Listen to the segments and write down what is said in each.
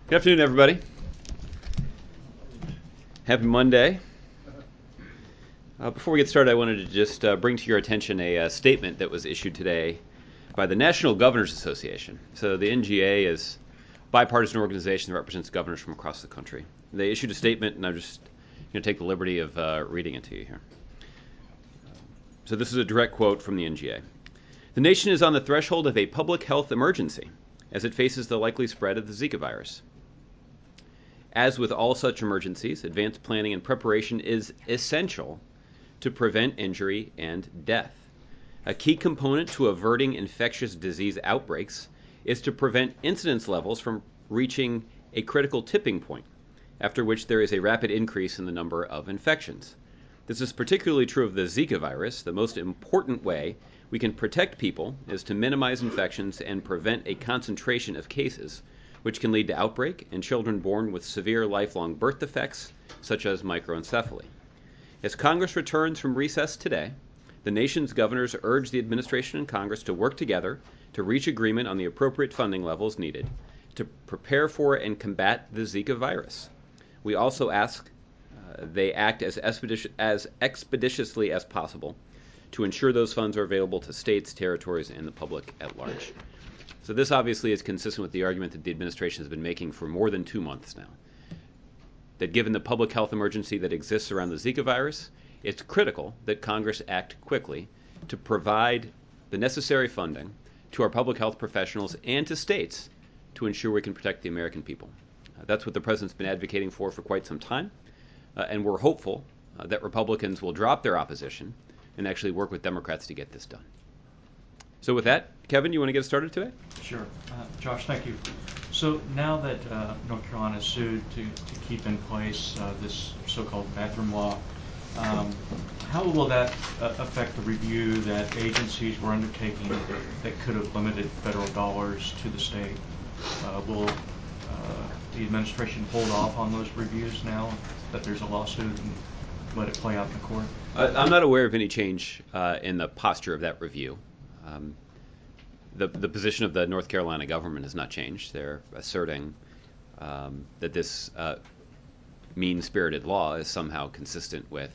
Good afternoon, everybody. Happy Monday. Before we get started, I wanted to just bring to your attention a statement that was issued today by the National Governors Association. So the NGA is a bipartisan organization that represents governors from across the country. They issued a statement, and I'm just going to take the liberty of reading it to you here. So this is a direct quote from the NGA. The nation is on the threshold of a public health emergency as it faces the likely spread of the Zika virus. As with all such emergencies, advanced planning and preparation is essential to prevent injury and death. A key component to averting infectious disease outbreaks is to prevent incidence levels from reaching a critical tipping point, after which there is a rapid increase in the number of infections. This is particularly true of the Zika virus. The most important way we can protect people is to minimize infections and prevent a concentration of cases, which can lead to outbreak in children born with severe lifelong birth defects, such as microencephaly. As Congress returns from recess today, the nation's governors urge the administration and Congress to work together to reach agreement on the appropriate funding levels needed to prepare for and combat the Zika virus. We also ask they act as expeditiously as possible to ensure those funds are available to states, territories, and the public at large. So this obviously is consistent with the argument that the administration has been making for more than 2 months now, that given the public health emergency that exists around the Zika virus, it's critical that Congress act quickly to provide the necessary funding to our public health professionals and to states to ensure we can protect the American people. That's what the president's been advocating for quite some time, and we're hopeful that Republicans will drop their opposition and actually work with Democrats to get this done. So with that, Kevin, you want to get us started today? Sure. Josh, thank you. So now that North Carolina is sued to keep in place this so-called bathroom law, how will that affect the review that agencies were undertaking that could have limited federal dollars to the state? Will the administration hold off on those reviews now that there's a lawsuit and let it play out in the court? I'm not aware of any change in the posture of that review. The position of the North Carolina government has not changed. They're asserting that this mean-spirited law is somehow consistent with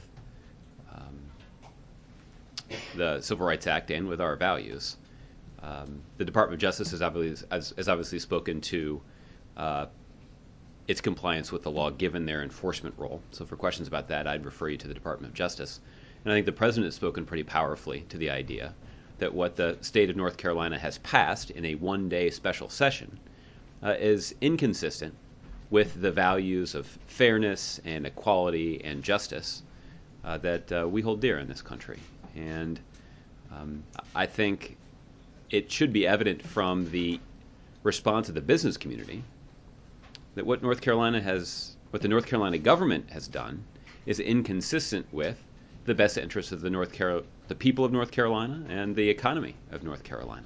the Civil Rights Act and with our values. The Department of Justice has obviously spoken to its compliance with the law given their enforcement role. So for questions about that, I'd refer you to the Department of Justice. And I think the president has spoken pretty powerfully to the idea that what the state of North Carolina has passed in a one-day special session is inconsistent with the values of fairness and equality and justice that we hold dear in this country. And I think it should be evident from the response of the business community that what the North Carolina government has done is inconsistent with the best interests of the people of North Carolina and the economy of North Carolina.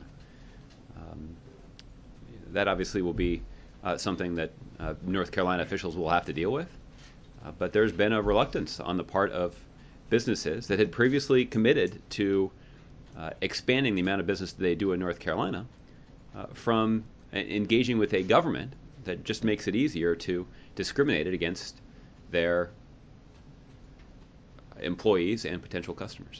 That obviously will be something that North Carolina officials will have to deal with. But there's been a reluctance on the part of businesses that had previously committed to expanding the amount of business that they do in North Carolina from engaging with a government that just makes it easier to discriminate against their employees and potential customers.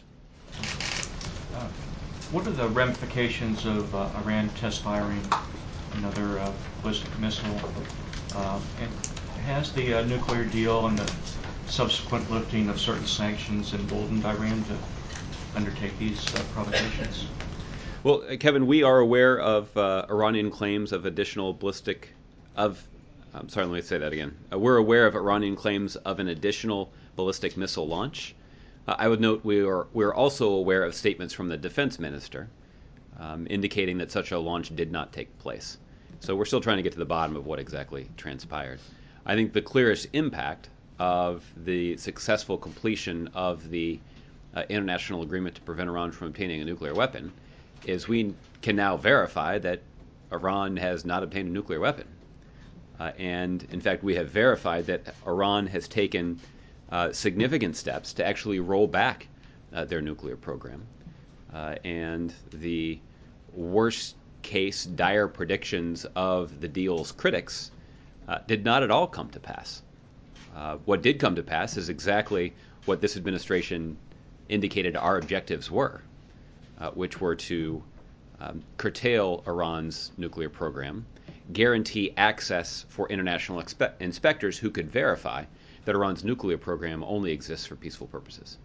What are the ramifications of Iran test firing another ballistic missile? And has the nuclear deal and the subsequent lifting of certain sanctions emboldened Iran to undertake these provocations? Well, Kevin, we are aware of Iranian claims of additional ballistic I'm sorry, let me say that again. We're aware of Iranian claims of an additional ballistic missile launch. I would note we're also aware of statements from the defense minister indicating that such a launch did not take place. So we're still trying to get to the bottom of what exactly transpired. I think the clearest impact of the successful completion of the international agreement to prevent Iran from obtaining a nuclear weapon is we can now verify that Iran has not obtained a nuclear weapon. And in fact, we have verified that Iran has taken significant steps to actually roll back their nuclear program. And the worst case dire predictions of the deal's critics did not at all come to pass. What did come to pass is exactly what this administration indicated our objectives were, which were to curtail Iran's nuclear program, guarantee access for international inspectors who could verify that Iran's nuclear program only exists for peaceful purposes.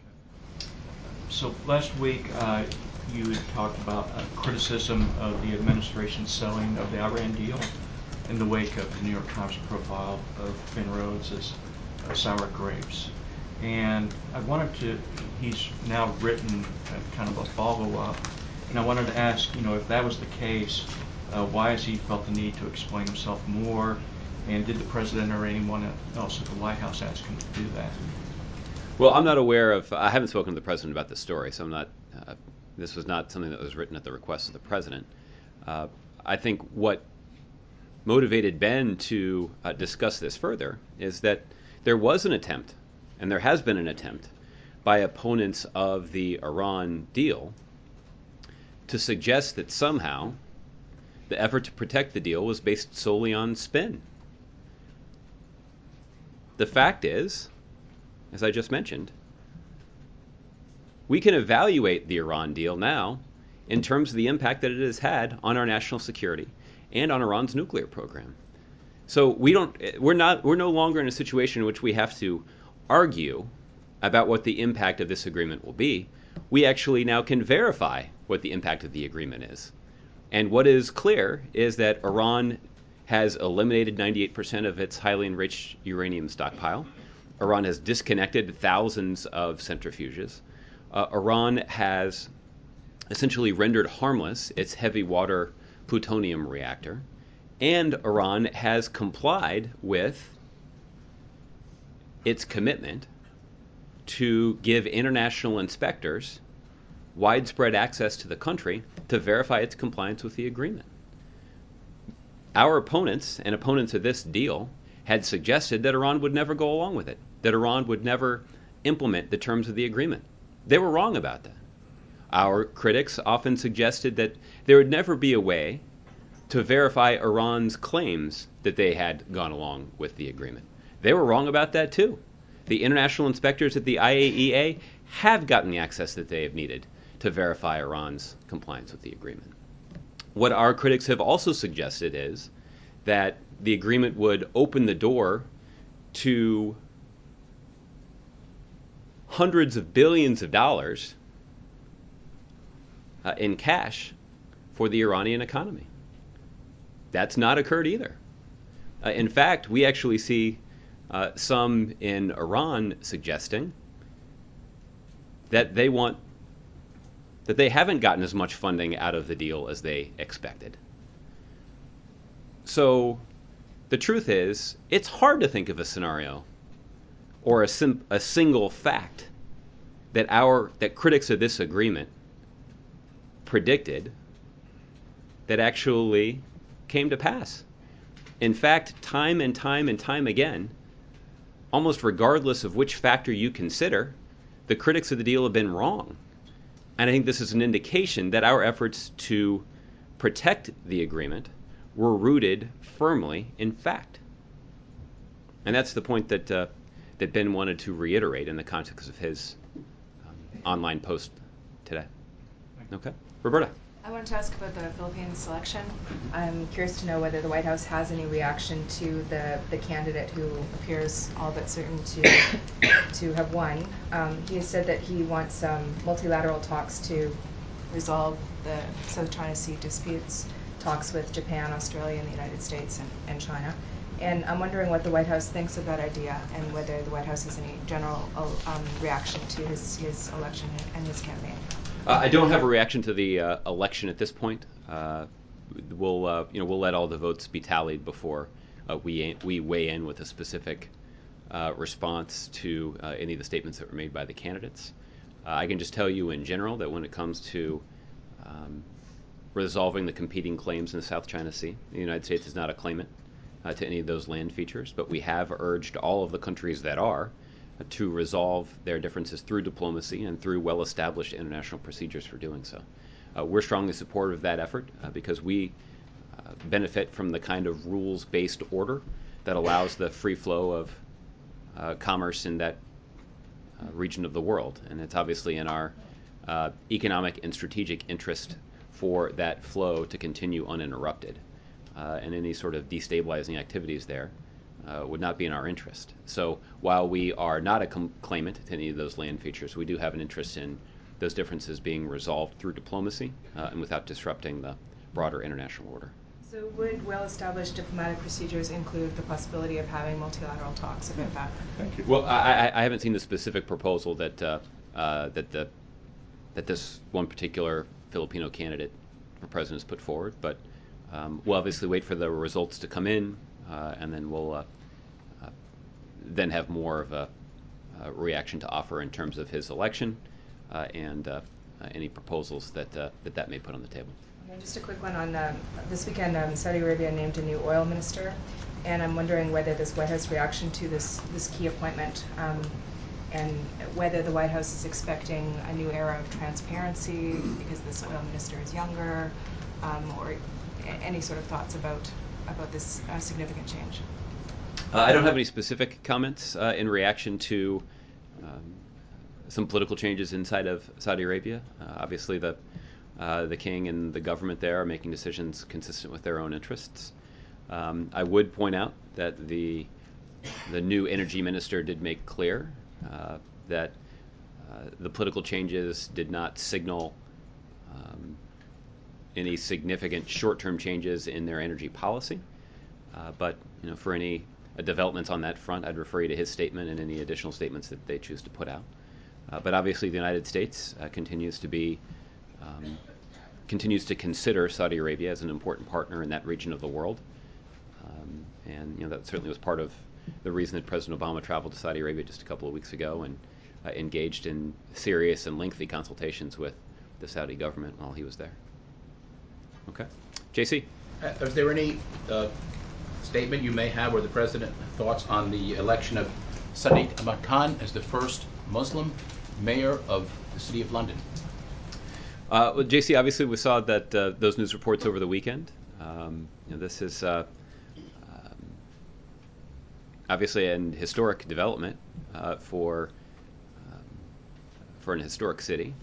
So last week, you had talked about criticism of the administration's selling of the Iran deal in the wake of the New York Times profile of Ben Rhodes as sour grapes. And he's now written kind of a follow-up, and I wanted to ask, if that was the case, why has he felt the need to explain himself more, and did the president or anyone else at the White House ask him to do that? Well, I'm not aware of, I haven't spoken to the president about this story, so I'm not, this was not something that was written at the request of the president. I think what motivated Ben to discuss this further is that there was an attempt, and there has been an attempt, by opponents of the Iran deal to suggest that somehow the effort to protect the deal was based solely on spin. The fact is, as I just mentioned, we can evaluate the Iran deal now in terms of the impact that it has had on our national security and on Iran's nuclear program. So we're no longer in a situation in which we have to argue about what the impact of this agreement will be. We actually now can verify what the impact of the agreement is. And what is clear is that Iran has eliminated 98% of its highly enriched uranium stockpile. Iran has disconnected thousands of centrifuges. Iran has essentially rendered harmless its heavy water plutonium reactor. And Iran has complied with its commitment to give international inspectors widespread access to the country to verify its compliance with the agreement. Our opponents and opponents of this deal had suggested that Iran would never go along with it, that Iran would never implement the terms of the agreement. They were wrong about that. Our critics often suggested that there would never be a way to verify Iran's claims that they had gone along with the agreement. They were wrong about that too. The international inspectors at the IAEA have gotten the access that they have needed to verify Iran's compliance with the agreement. What our critics have also suggested is that the agreement would open the door to hundreds of billions of dollars in cash for the Iranian economy. That's not occurred either. In fact, we actually see some in Iran suggesting that they haven't gotten as much funding out of the deal as they expected. So the truth is, it's hard to think of a scenario or a single fact that critics of this agreement predicted that actually came to pass. In fact, time and time and time again, almost regardless of which factor you consider, the critics of the deal have been wrong. And I think this is an indication that our efforts to protect the agreement were rooted firmly in fact. And that's the point that Ben wanted to reiterate in the context of his online post today. Okay, Roberta. I wanted to ask about the Philippines selection. I'm curious to know whether the White House has any reaction to the candidate who appears all but certain to have won. He has said that he wants multilateral talks to resolve the South China Sea disputes, talks with Japan, Australia, and the United States and China. And I'm wondering what the White House thinks of that idea and whether the White House has any general reaction to his election and his campaign. I don't have a reaction to the election at this point. We'll let all the votes be tallied before we weigh in with a specific response to any of the statements that were made by the candidates. I can just tell you in general that when it comes to resolving the competing claims in the South China Sea, the United States is not a claimant to any of those land features, but we have urged all of the countries that are to resolve their differences through diplomacy and through well-established international procedures for doing so. We're strongly supportive of that effort because we benefit from the kind of rules-based order that allows the free flow of commerce in that region of the world. And it's obviously in our economic and strategic interest for that flow to continue uninterrupted. And any sort of destabilizing activities there would not be in our interest. So while we are not a claimant to any of those land features, we do have an interest in those differences being resolved through diplomacy and without disrupting the broader international order. So would well-established diplomatic procedures include the possibility of having multilateral talks about that? Thank you. Well, I haven't seen the specific proposal that that this one particular Filipino candidate for president has put forward, but we'll obviously wait for the results to come in, and then we'll then have more of a reaction to offer in terms of his election and any proposals that may put on the table. Okay, just a quick one on this weekend. Saudi Arabia named a new oil minister, and I'm wondering whether this White House reaction to this key appointment and whether the White House is expecting a new era of transparency because this oil minister is younger, or any sort of thoughts about this significant change. I don't have any specific comments in reaction to some political changes inside of Saudi Arabia. Obviously, the king and the government there are making decisions consistent with their own interests. I would point out that the new energy minister did make clear that the political changes did not signal any significant short-term changes in their energy policy. But for any developments on that front, I'd refer you to his statement and any additional statements that they choose to put out. But obviously, the United States continues to consider Saudi Arabia as an important partner in that region of the world, and that certainly was part of the reason that President Obama traveled to Saudi Arabia just a couple of weeks ago and engaged in serious and lengthy consultations with the Saudi government while he was there. Okay, JC. Is there any statement you may have, or the president, thoughts on the election of Sadiq Ahmad Khan as the first Muslim mayor of the city of London? Well, JC, obviously we saw that those news reports over the weekend. This is obviously an historic development for an historic city.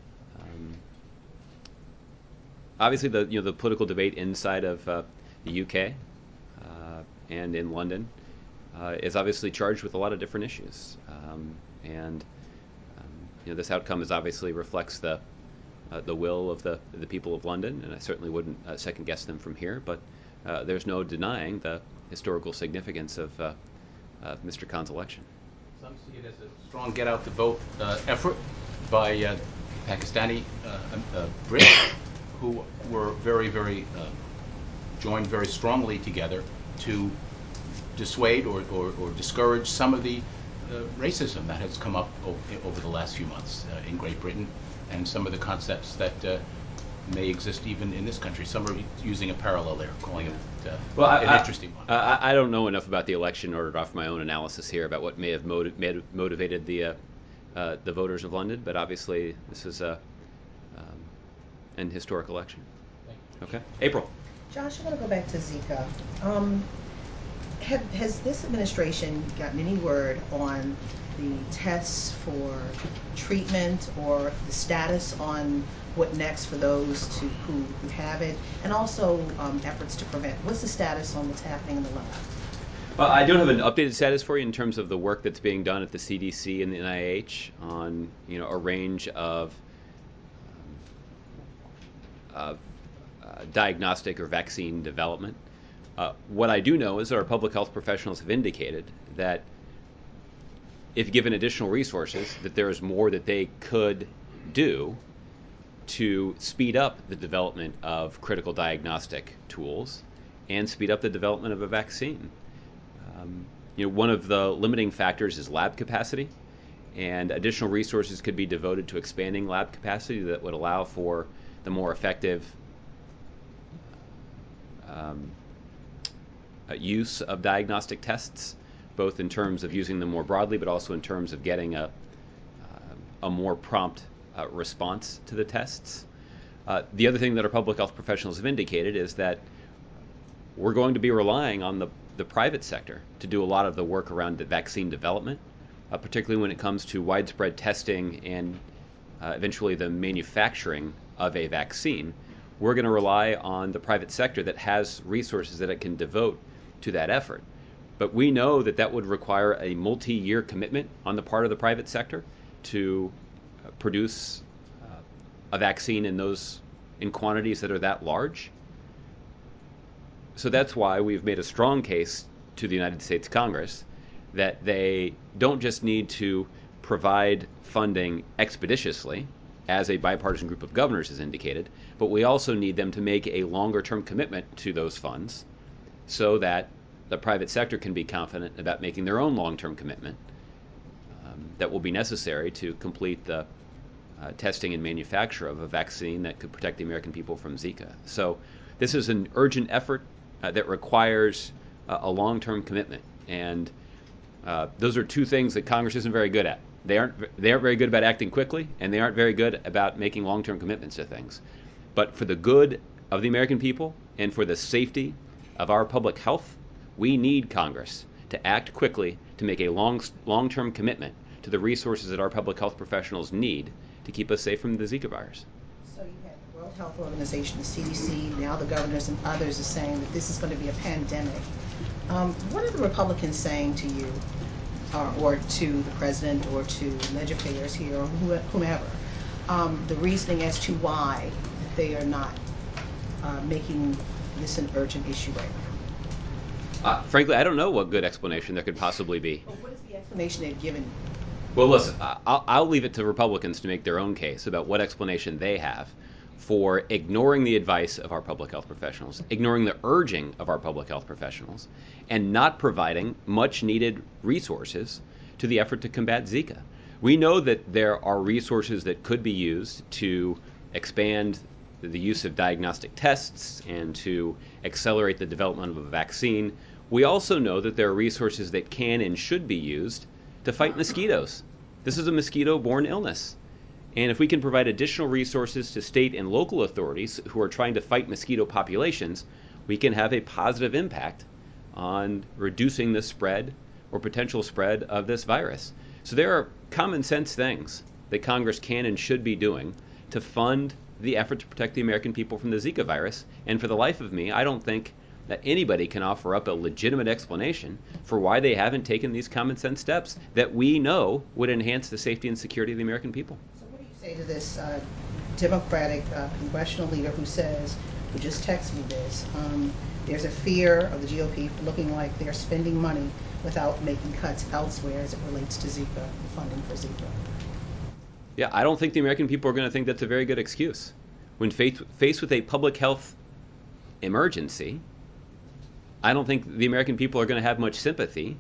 Obviously, the political debate inside of the UK and in London is obviously charged with a lot of different issues, and this outcome is obviously reflects the will of the people of London, and I certainly wouldn't second guess them from here. But there's no denying the historical significance of Mr. Khan's election. Some see it as a strong get-out-the-vote effort by Pakistani Brits, who were very joined very strongly together to dissuade or discourage some of the racism that has come up over the last few months in Great Britain, and some of the concepts that may exist even in this country. Some are using a parallel there, calling it an interesting one. I don't know enough about the election in order to offer my own analysis here about what may have motivated the voters of London, but obviously this is an historic election. Okay, April. Josh, I want to go back to Zika. Has this administration gotten any word on the tests for treatment or the status on what next for those who have it, and also efforts to prevent? What's the status on what's happening in the lab? I don't have an updated status for you in terms of the work that's being done at the CDC and the NIH on a range of diagnostic or vaccine development. What I do know is that our public health professionals have indicated that if given additional resources, that there is more that they could do to speed up the development of critical diagnostic tools and speed up the development of a vaccine. One of the limiting factors is lab capacity, and additional resources could be devoted to expanding lab capacity that would allow for the more effective use of diagnostic tests, both in terms of using them more broadly, but also in terms of getting a more prompt response to the tests. The other thing that our public health professionals have indicated is that we're going to be relying on the private sector to do a lot of the work around the vaccine development, particularly when it comes to widespread testing and eventually the manufacturing of a vaccine. We're going to rely on the private sector that has resources that it can devote to that effort. But we know that that would require a multi-year commitment on the part of the private sector to produce a vaccine in quantities that are that large. So that's why we've made a strong case to the United States Congress that they don't just need to provide funding expeditiously, as a bipartisan group of governors has indicated, but we also need them to make a longer-term commitment to those funds so that the private sector can be confident about making their own long-term commitment that will be necessary to complete the testing and manufacture of a vaccine that could protect the American people from Zika. So this is an urgent effort that requires a long-term commitment, and those are two things that Congress isn't very good at. They aren't very good about acting quickly, and they aren't very good about making long-term commitments to things. But for the good of the American people and for the safety of our public health, we need Congress to act quickly to make a long-term commitment to the resources that our public health professionals need to keep us safe from the Zika virus. So you have the World Health Organization, the CDC, now the governors and others are saying that this is going to be a pandemic. What are the Republicans saying to you, or to the president, or to legislators here, or whomever, the reasoning as to why they are not making this an urgent issue right now? Frankly, I don't know what good explanation there could possibly be. Well, what is the explanation they've given you? Well, listen, I'll leave it to Republicans to make their own case about what explanation they have for ignoring the advice of our public health professionals, ignoring the urging of our public health professionals, and not providing much needed resources to the effort to combat Zika. We know that there are resources that could be used to expand the use of diagnostic tests and to accelerate the development of a vaccine. We also know that there are resources that can and should be used to fight mosquitoes. This is a mosquito-borne illness. And if we can provide additional resources to state and local authorities who are trying to fight mosquito populations, we can have a positive impact on reducing the spread or potential spread of this virus. So there are common sense things that Congress can and should be doing to fund the effort to protect the American people from the Zika virus. And for the life of me, I don't think that anybody can offer up a legitimate explanation for why they haven't taken these common sense steps that we know would enhance the safety and security of the American people. So what do you say to this Democratic congressional leader who just texted me this, there's a fear of the GOP looking like they're spending money without making cuts elsewhere as it relates to Zika, the funding for Zika? Yeah, I don't think the American people are going to think that's a very good excuse. When faced with a public health emergency, I don't think the American people are going to have much sympathy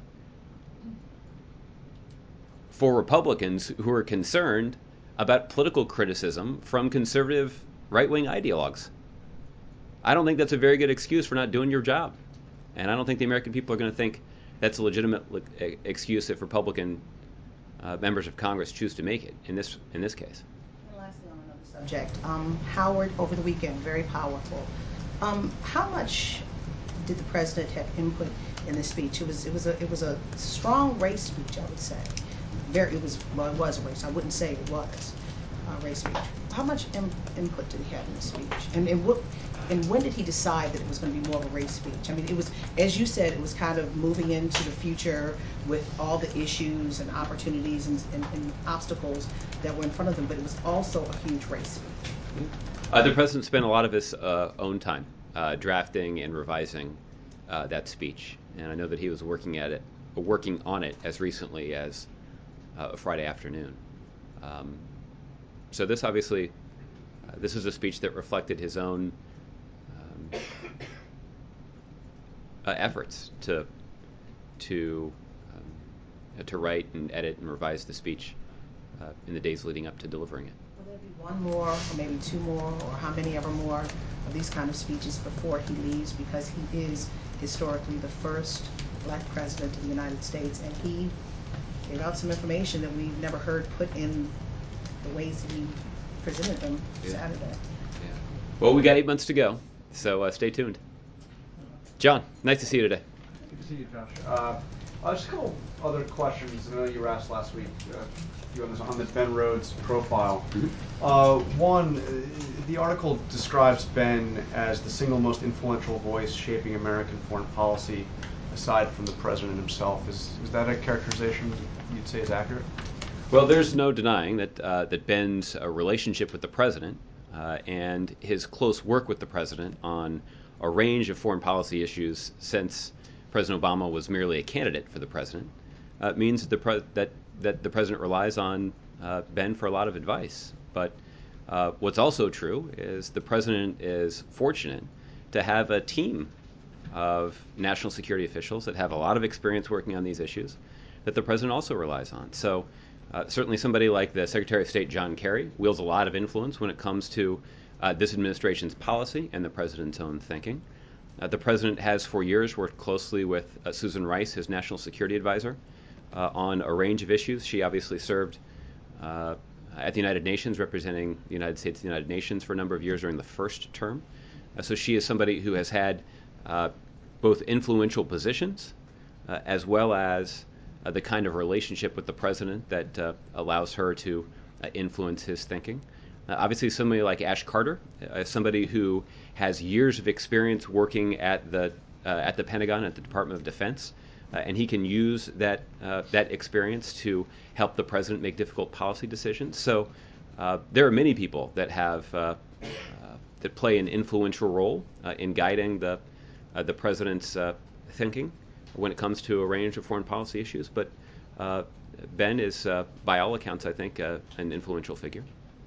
for Republicans who are concerned about political criticism from conservative right-wing ideologues. I don't think that's a very good excuse for not doing your job. And I don't think the American people are going to think that's a legitimate excuse if Republican members of Congress choose to make it in this case. And lastly, on another subject, Howard over the weekend, very powerful. How much did the president have input in this speech? It was a strong race speech, I would say. It was a race. I wouldn't say it was a race speech. How much input did he have in the speech? And when did he decide that it was going to be more of a race speech? I mean, it was, as you said, it was kind of moving into the future with all the issues and opportunities and obstacles that were in front of them, but it was also a huge race speech. The president spent a lot of his own time drafting and revising that speech, and I know that he was working on it as recently as Friday afternoon. So this obviously, this is a speech that reflected his own efforts to write and edit and revise the speech in the days leading up to delivering it. Will there be one more, or maybe two more, or how many ever more of these kind of speeches before he leaves? Because he is historically the first black president of the United States, and he gave out some information that we've never heard put in the ways that he presented them Saturday. Yeah. Well, we got 8 months to go, so stay tuned. John, nice to see you today. Good to see you, Josh. Just a couple other questions. I know you were asked last week, a few others on the Ben Rhodes profile. One, the article describes Ben as the single most influential voice shaping American foreign policy, aside from the president himself. Is that a characterization you'd say is accurate? Well, there's no denying that Ben's relationship with the president and his close work with the president on a range of foreign policy issues since President Obama was merely a candidate for the president means that the president relies on Ben for a lot of advice. But what's also true is the president is fortunate to have a team of national security officials that have a lot of experience working on these issues that the president also relies on. So certainly somebody like the Secretary of State John Kerry wields a lot of influence when it comes to this administration's policy and the president's own thinking. The president has for years worked closely with Susan Rice, his national security advisor, on a range of issues. She obviously served at the United Nations, representing the United States at the United Nations for a number of years during the first term. So she is somebody who has had both influential positions as well as the kind of relationship with the president that allows her to influence his thinking. Obviously, somebody like Ash Carter, somebody who has years of experience working at the Pentagon, at the Department of Defense, and he can use that experience to help the president make difficult policy decisions. So there are many people that have that play an influential role in guiding the president's thinking when it comes to a range of foreign policy issues. But Ben is, by all accounts, I think, an influential figure.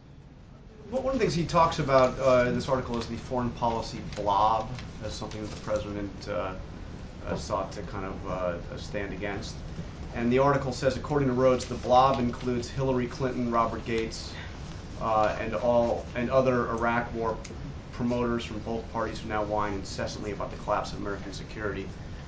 One of the things he talks about in this article is the foreign policy blob as something that the president sought to kind of stand against. And the article says, according to Rhodes, the blob includes Hillary Clinton, Robert Gates, and other Iraq war promoters from both parties who now whine incessantly about the collapse of American security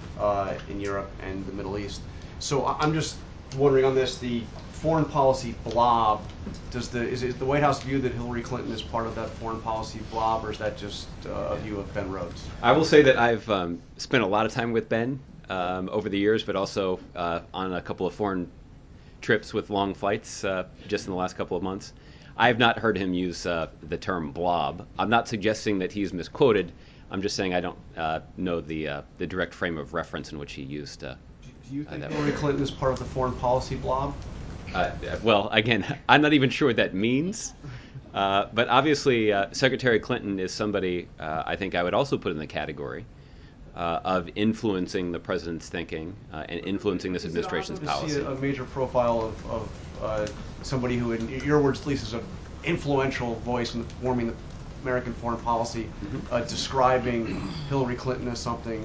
in Europe and the Middle East. So I'm just wondering on this, the foreign policy blob, is it the White House view that Hillary Clinton is part of that foreign policy blob, or is that just a view of Ben Rhodes? I will say that I've spent a lot of time with Ben over the years, but also on a couple of foreign trips with long flights just in the last couple of months. I have not heard him use the term blob. I'm not suggesting that he's misquoted. I'm just saying I don't know the direct frame of reference in which he used. Do you think Hillary Clinton is part of the foreign policy blob? Well, again, I'm not even sure what that means. But obviously, Secretary Clinton is somebody I think I would also put in the category of influencing the president's thinking and influencing this administration's policy. See a major profile of somebody who, in your words, at least, is an influential voice in forming the American foreign policy, describing Hillary Clinton as something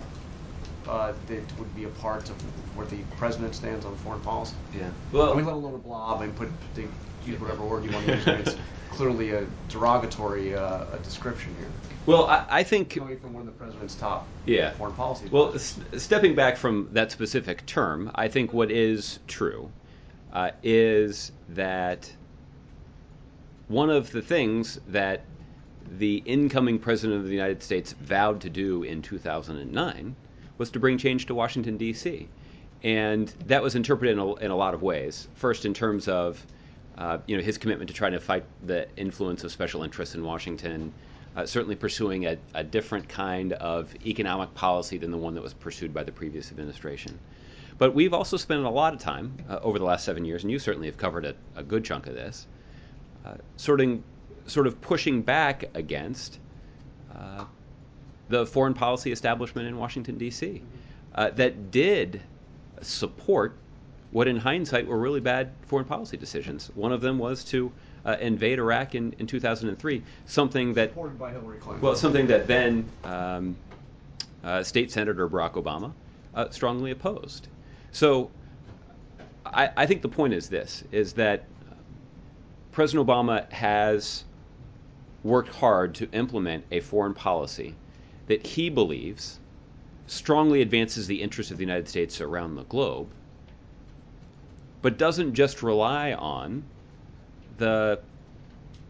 that would be a part of where the president stands on foreign policy. Yeah. Well, I mean, let alone a blob, and use whatever word you want to use. It's clearly a derogatory description here. Well, I think coming from one of the president's top foreign policy. Well, stepping back from that specific term, I think what is true is that one of the things that the incoming president of the United States vowed to do in 2009 was to bring change to Washington, D.C. And that was interpreted in a lot of ways. First, in terms of his commitment to trying to fight the influence of special interests in Washington, certainly pursuing a different kind of economic policy than the one that was pursued by the previous administration. But we've also spent a lot of time over the last 7 years, and you certainly have covered a good chunk of this, sort of pushing back against the foreign policy establishment in Washington, D.C. That did support what in hindsight were really bad foreign policy decisions. One of them was to invade Iraq in 2003, something that supported by Hillary Clinton. Well, something that then State Senator Barack Obama strongly opposed. So I think the point is this, is that President Obama has worked hard to implement a foreign policy that he believes strongly advances the interests of the United States around the globe, but doesn't just rely on the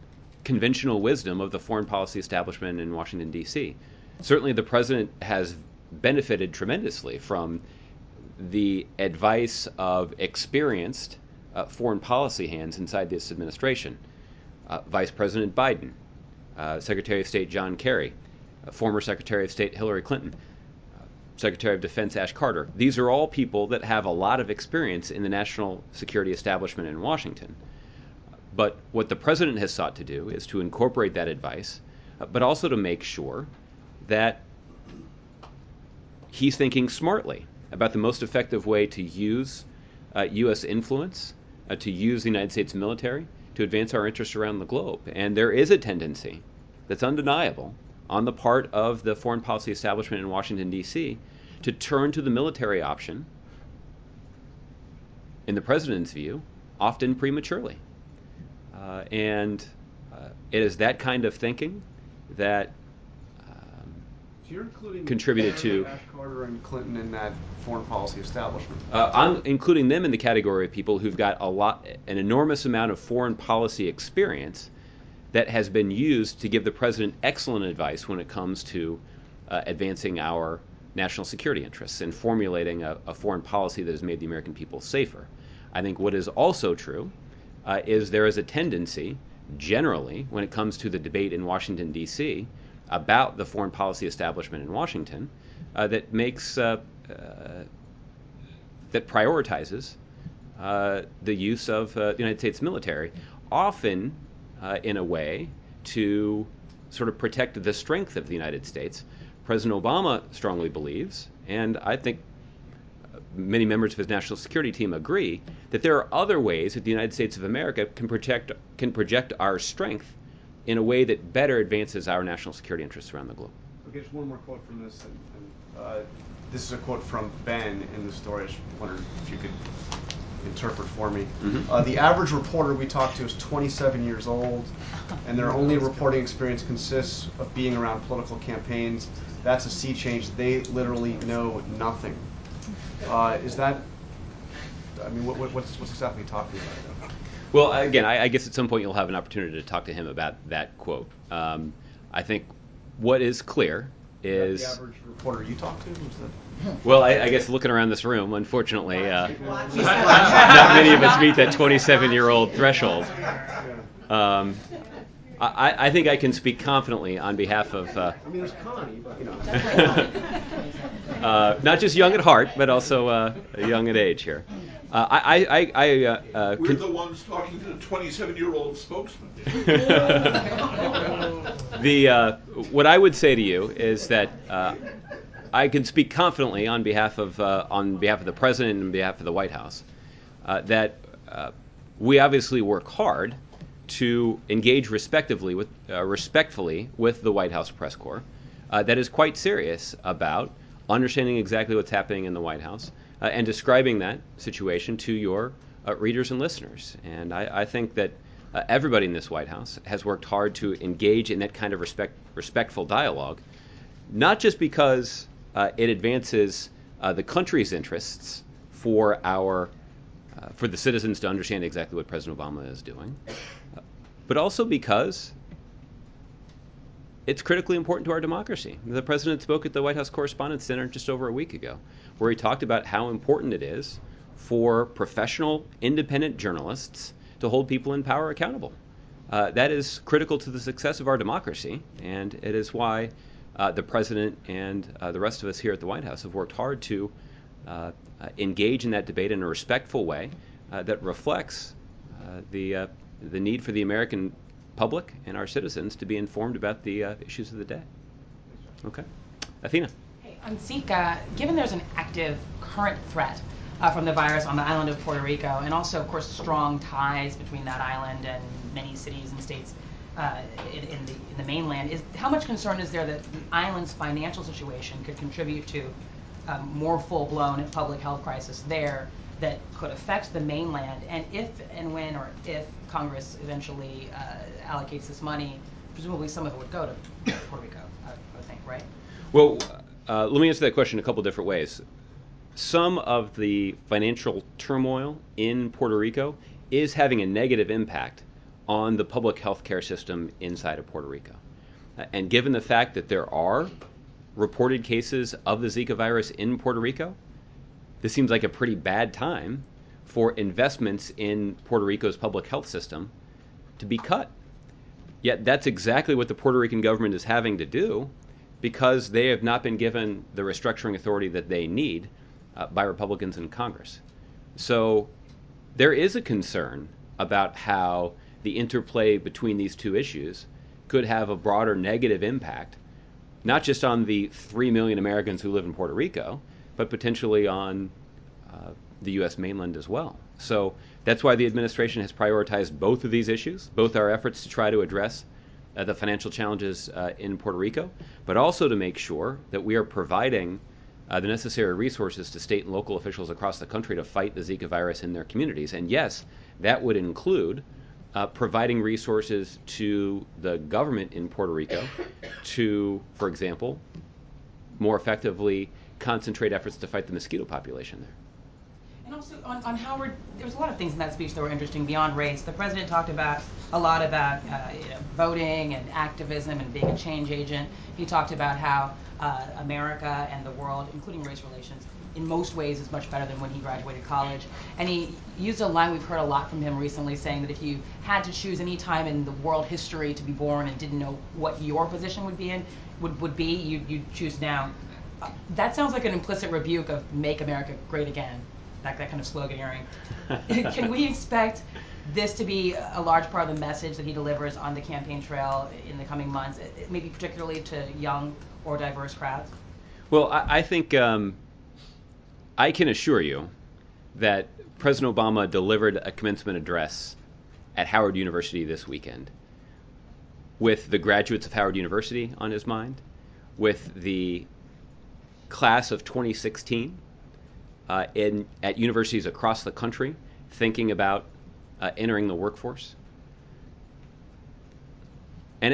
conventional wisdom of the foreign policy establishment in Washington, D.C. Certainly the president has benefited tremendously from the advice of experienced foreign policy hands inside this administration. Vice President Biden, Secretary of State John Kerry, former Secretary of State Hillary Clinton, Secretary of Defense Ash Carter. These are all people that have a lot of experience in the national security establishment in Washington. But what the president has sought to do is to incorporate that advice, but also to make sure that he's thinking smartly about the most effective way to use U.S. influence, to use the United States military to advance our interests around the globe. And there is a tendency that's undeniable on the part of the foreign policy establishment in Washington, D.C., to turn to the military option, in the president's view, often prematurely. And it is that kind of thinking that So you're including contributed to Ash Carter and Clinton in that foreign policy establishment. I'm including them in the category of people who've got an enormous amount of foreign policy experience that has been used to give the president excellent advice when it comes to advancing our national security interests and formulating a foreign policy that has made the American people safer. I think what is also true is there is a tendency, generally, when it comes to the debate in Washington, D.C., about the foreign policy establishment in Washington, that makes that prioritizes the use of the United States military, often in a way to sort of protect the strength of the United States. President Obama strongly believes, and I think many members of his national security team agree, that there are other ways that the United States of America can project our strength in a way that better advances our national security interests around the globe. Okay, just one more quote from this. This is a quote from Ben in the story. I just wondered if you could interpret for me. Mm-hmm. The average reporter we talked to is 27 years old, and their only reporting experience consists of being around political campaigns. That's a sea change. They literally know nothing. Is that? I mean, what's exactly talking about? Well, again, I guess at some point you'll have an opportunity to talk to him about that quote. I think what is clear is... The average reporter you talk to? Well, I guess looking around this room, unfortunately, not many of us meet that 27-year-old threshold. I think I can speak confidently on behalf of... I mean, there's Connie, but, you know. Not just young at heart, but also young at age here. We're the ones talking to the 27-year-old spokesman. What I would say to you is that I can speak confidently on behalf of the president and on behalf of the White House that we obviously work hard to engage respectfully with the White House press corps that is quite serious about understanding exactly what's happening in the White House and describing that situation to your readers and listeners. And I think that everybody in this White House has worked hard to engage in that kind of respectful dialogue, not just because it advances the country's interests for the citizens to understand exactly what President Obama is doing, but also because it's critically important to our democracy. The president spoke at the White House Correspondents' Center just over a week ago, where he talked about how important it is for professional, independent journalists to hold people in power accountable. That is critical to the success of our democracy, and it is why the president and the rest of us here at the White House have worked hard to engage in that debate in a respectful way that reflects the need for the American public and our citizens to be informed about the issues of the day. Okay. Athena. Hey, on Zika, given there's an active current threat from the virus on the island of Puerto Rico, and also, of course, strong ties between that island and many cities and states in the mainland, how much concern is there that the island's financial situation could contribute to a more full-blown public health crisis there that could affect the mainland? And if and when or if Congress eventually allocates this money, presumably some of it would go to Puerto Rico, I would think, right? Well, let me answer that question a couple different ways. Some of the financial turmoil in Puerto Rico is having a negative impact on the public health care system inside of Puerto Rico. And given the fact that there are reported cases of the Zika virus in Puerto Rico, this seems like a pretty bad time for investments in Puerto Rico's public health system to be cut. Yet that's exactly what the Puerto Rican government is having to do because they have not been given the restructuring authority that they need by Republicans in Congress. So there is a concern about how the interplay between these two issues could have a broader negative impact, not just on the 3 million Americans who live in Puerto Rico, but potentially on the U.S. mainland as well. So that's why the administration has prioritized both of these issues, both our efforts to try to address the financial challenges in Puerto Rico, but also to make sure that we are providing the necessary resources to state and local officials across the country to fight the Zika virus in their communities. And yes, that would include providing resources to the government in Puerto Rico to, for example, more effectively concentrate efforts to fight the mosquito population there. And also on Howard, there was a lot of things in that speech that were interesting beyond race. The president talked a lot about voting and activism and being a change agent. He talked about how America and the world, including race relations, in most ways is much better than when he graduated college. And he used a line we've heard a lot from him recently, saying that if you had to choose any time in the world history to be born and didn't know what your position would be you'd choose now. That sounds like an implicit rebuke of "Make America Great Again." That kind of sloganeering. Can we expect this to be a large part of the message that he delivers on the campaign trail in the coming months, maybe particularly to young or diverse crowds? Well, I think I can assure you that President Obama delivered a commencement address at Howard University this weekend with the graduates of Howard University on his mind, with the class of 2016 at universities across the country thinking about entering the workforce. And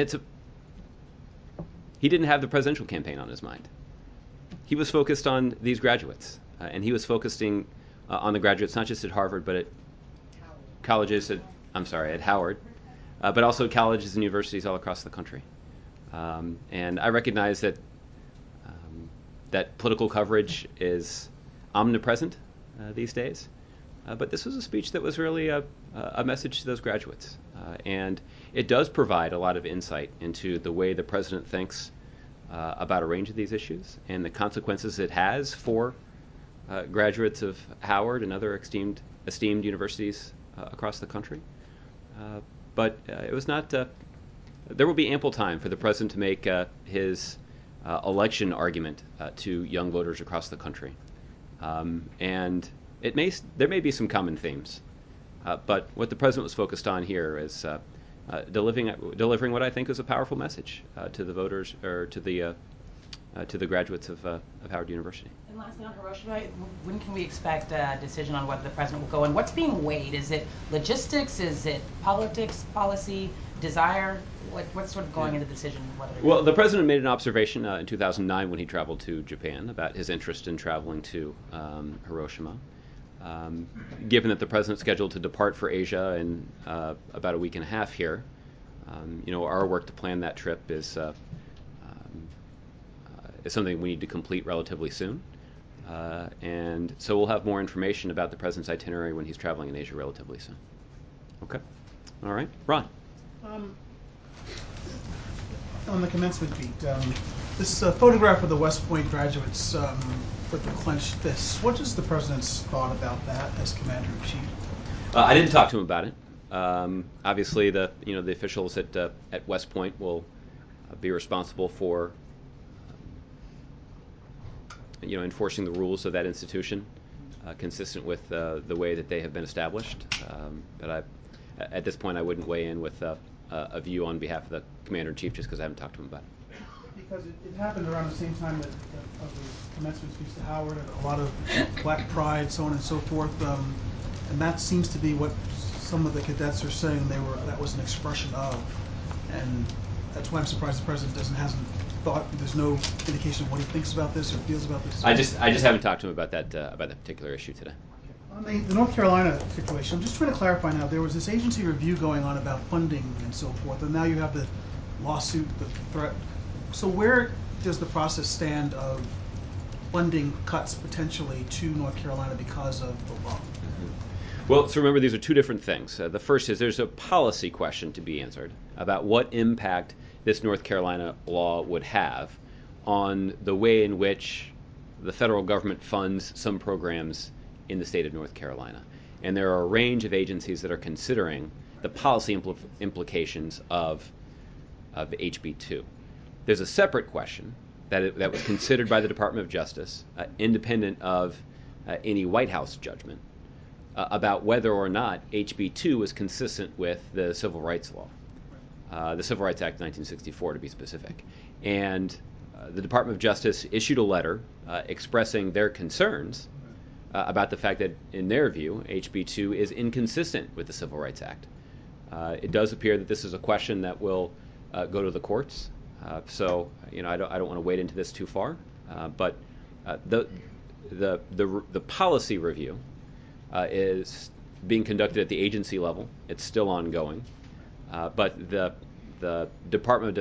he didn't have the presidential campaign on his mind. He was focused on these graduates, and he was focusing on the graduates not just at Harvard, but at colleges at Howard, but also colleges and universities all across the country. And I recognize that that political coverage is omnipresent these days, but this was a speech that was really a message to those graduates, and it does provide a lot of insight into the way the president thinks about a range of these issues and the consequences it has for graduates of Howard and other esteemed universities across the country. But it was not. There will be ample time for the president to make his election argument to young voters across the country. And there may be some common themes, but what the president was focused on here is delivering what I think is a powerful message to the voters or to the graduates of Howard University. And lastly, on Hiroshima, when can we expect a decision on whether the president will go? And what's being weighed? Is it logistics? Is it politics, policy, desire? What's sort of going into the decision? Well, the president made an observation in 2009 when he traveled to Japan about his interest in traveling to Hiroshima. Given that the president's scheduled to depart for Asia in about a week and a half here, our work to plan that trip is something we need to complete relatively soon. And so we'll have more information about the president's itinerary when he's traveling in Asia relatively soon. Okay. All right. Ron. On the commencement beat, this photograph of the West Point graduates with the clenched fists, what is the president's thought about that as commander-in-chief? I didn't talk to him about it. Obviously, the officials at West Point will be responsible for enforcing the rules of that institution, consistent with the way that they have been established. But at this point, I wouldn't weigh in with a view on behalf of the commander-in-chief just because I haven't talked to him about it. Because it happened around the same time of the commencement speech to Howard, and a lot of black pride, so on and so forth, and that seems to be what some of the cadets are saying that was an expression of, and that's why I'm surprised the president hasn't thought. There's no indication of what he thinks about this or feels about this. I just haven't talked to him about that particular issue today. On the North Carolina situation, I'm just trying to clarify now. There was this agency review going on about funding and so forth, and now you have the lawsuit, the threat So where does the process stand of funding cuts potentially to North Carolina because of the law? Well, so remember, these are two different things. The first is there's a policy question to be answered about what impact this North Carolina law would have on the way in which the federal government funds some programs in the state of North Carolina. And there are a range of agencies that are considering the policy implications of HB 2. There's a separate question that was considered by the Department of Justice, independent of any White House judgment, about whether or not HB 2 was consistent with the Civil Rights Law, the Civil Rights Act 1964 to be specific. And the Department of Justice issued a letter expressing their concerns about the fact that, in their view, HB 2 is inconsistent with the Civil Rights Act. It does appear that this is a question that will go to the courts. So, I don't want to wade into this too far. But the policy review is being conducted at the agency level. It's still ongoing. But the Department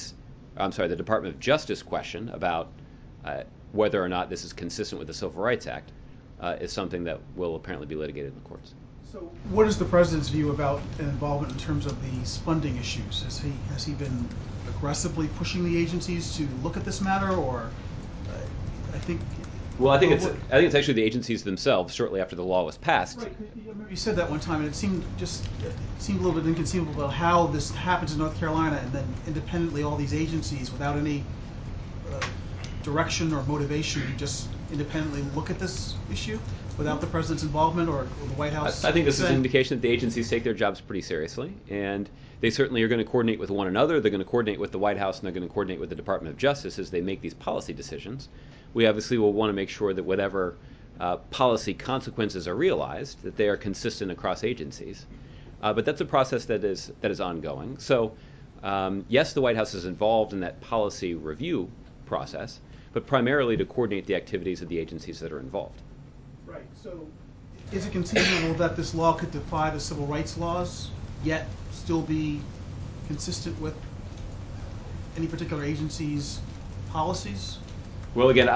of Justice question about whether or not this is consistent with the Civil Rights Act is something that will apparently be litigated in the courts. So what is the President's view about involvement in terms of these funding issues? Has he been aggressively pushing the agencies to look at this matter, or I think... Well, I think it's actually the agencies themselves, shortly after the law was passed. Right. You said that one time, and it seemed a little bit inconceivable about how this happens in North Carolina, and then independently all these agencies, without any direction or motivation, just independently look at this issue without the President's involvement or the White House. I think this is an indication that the agencies take their jobs pretty seriously, and they certainly are going to coordinate with one another. They're going to coordinate with the White House, and they're going to coordinate with the Department of Justice as they make these policy decisions. We obviously will want to make sure that whatever policy consequences are realized, that they are consistent across agencies. But that's a process that is ongoing. So, yes, the White House is involved in that policy review process, but primarily to coordinate the activities of the agencies that are involved. Right. So, is it conceivable that this law could defy the civil rights laws, yet still be consistent with any particular agency's policies? Well, again,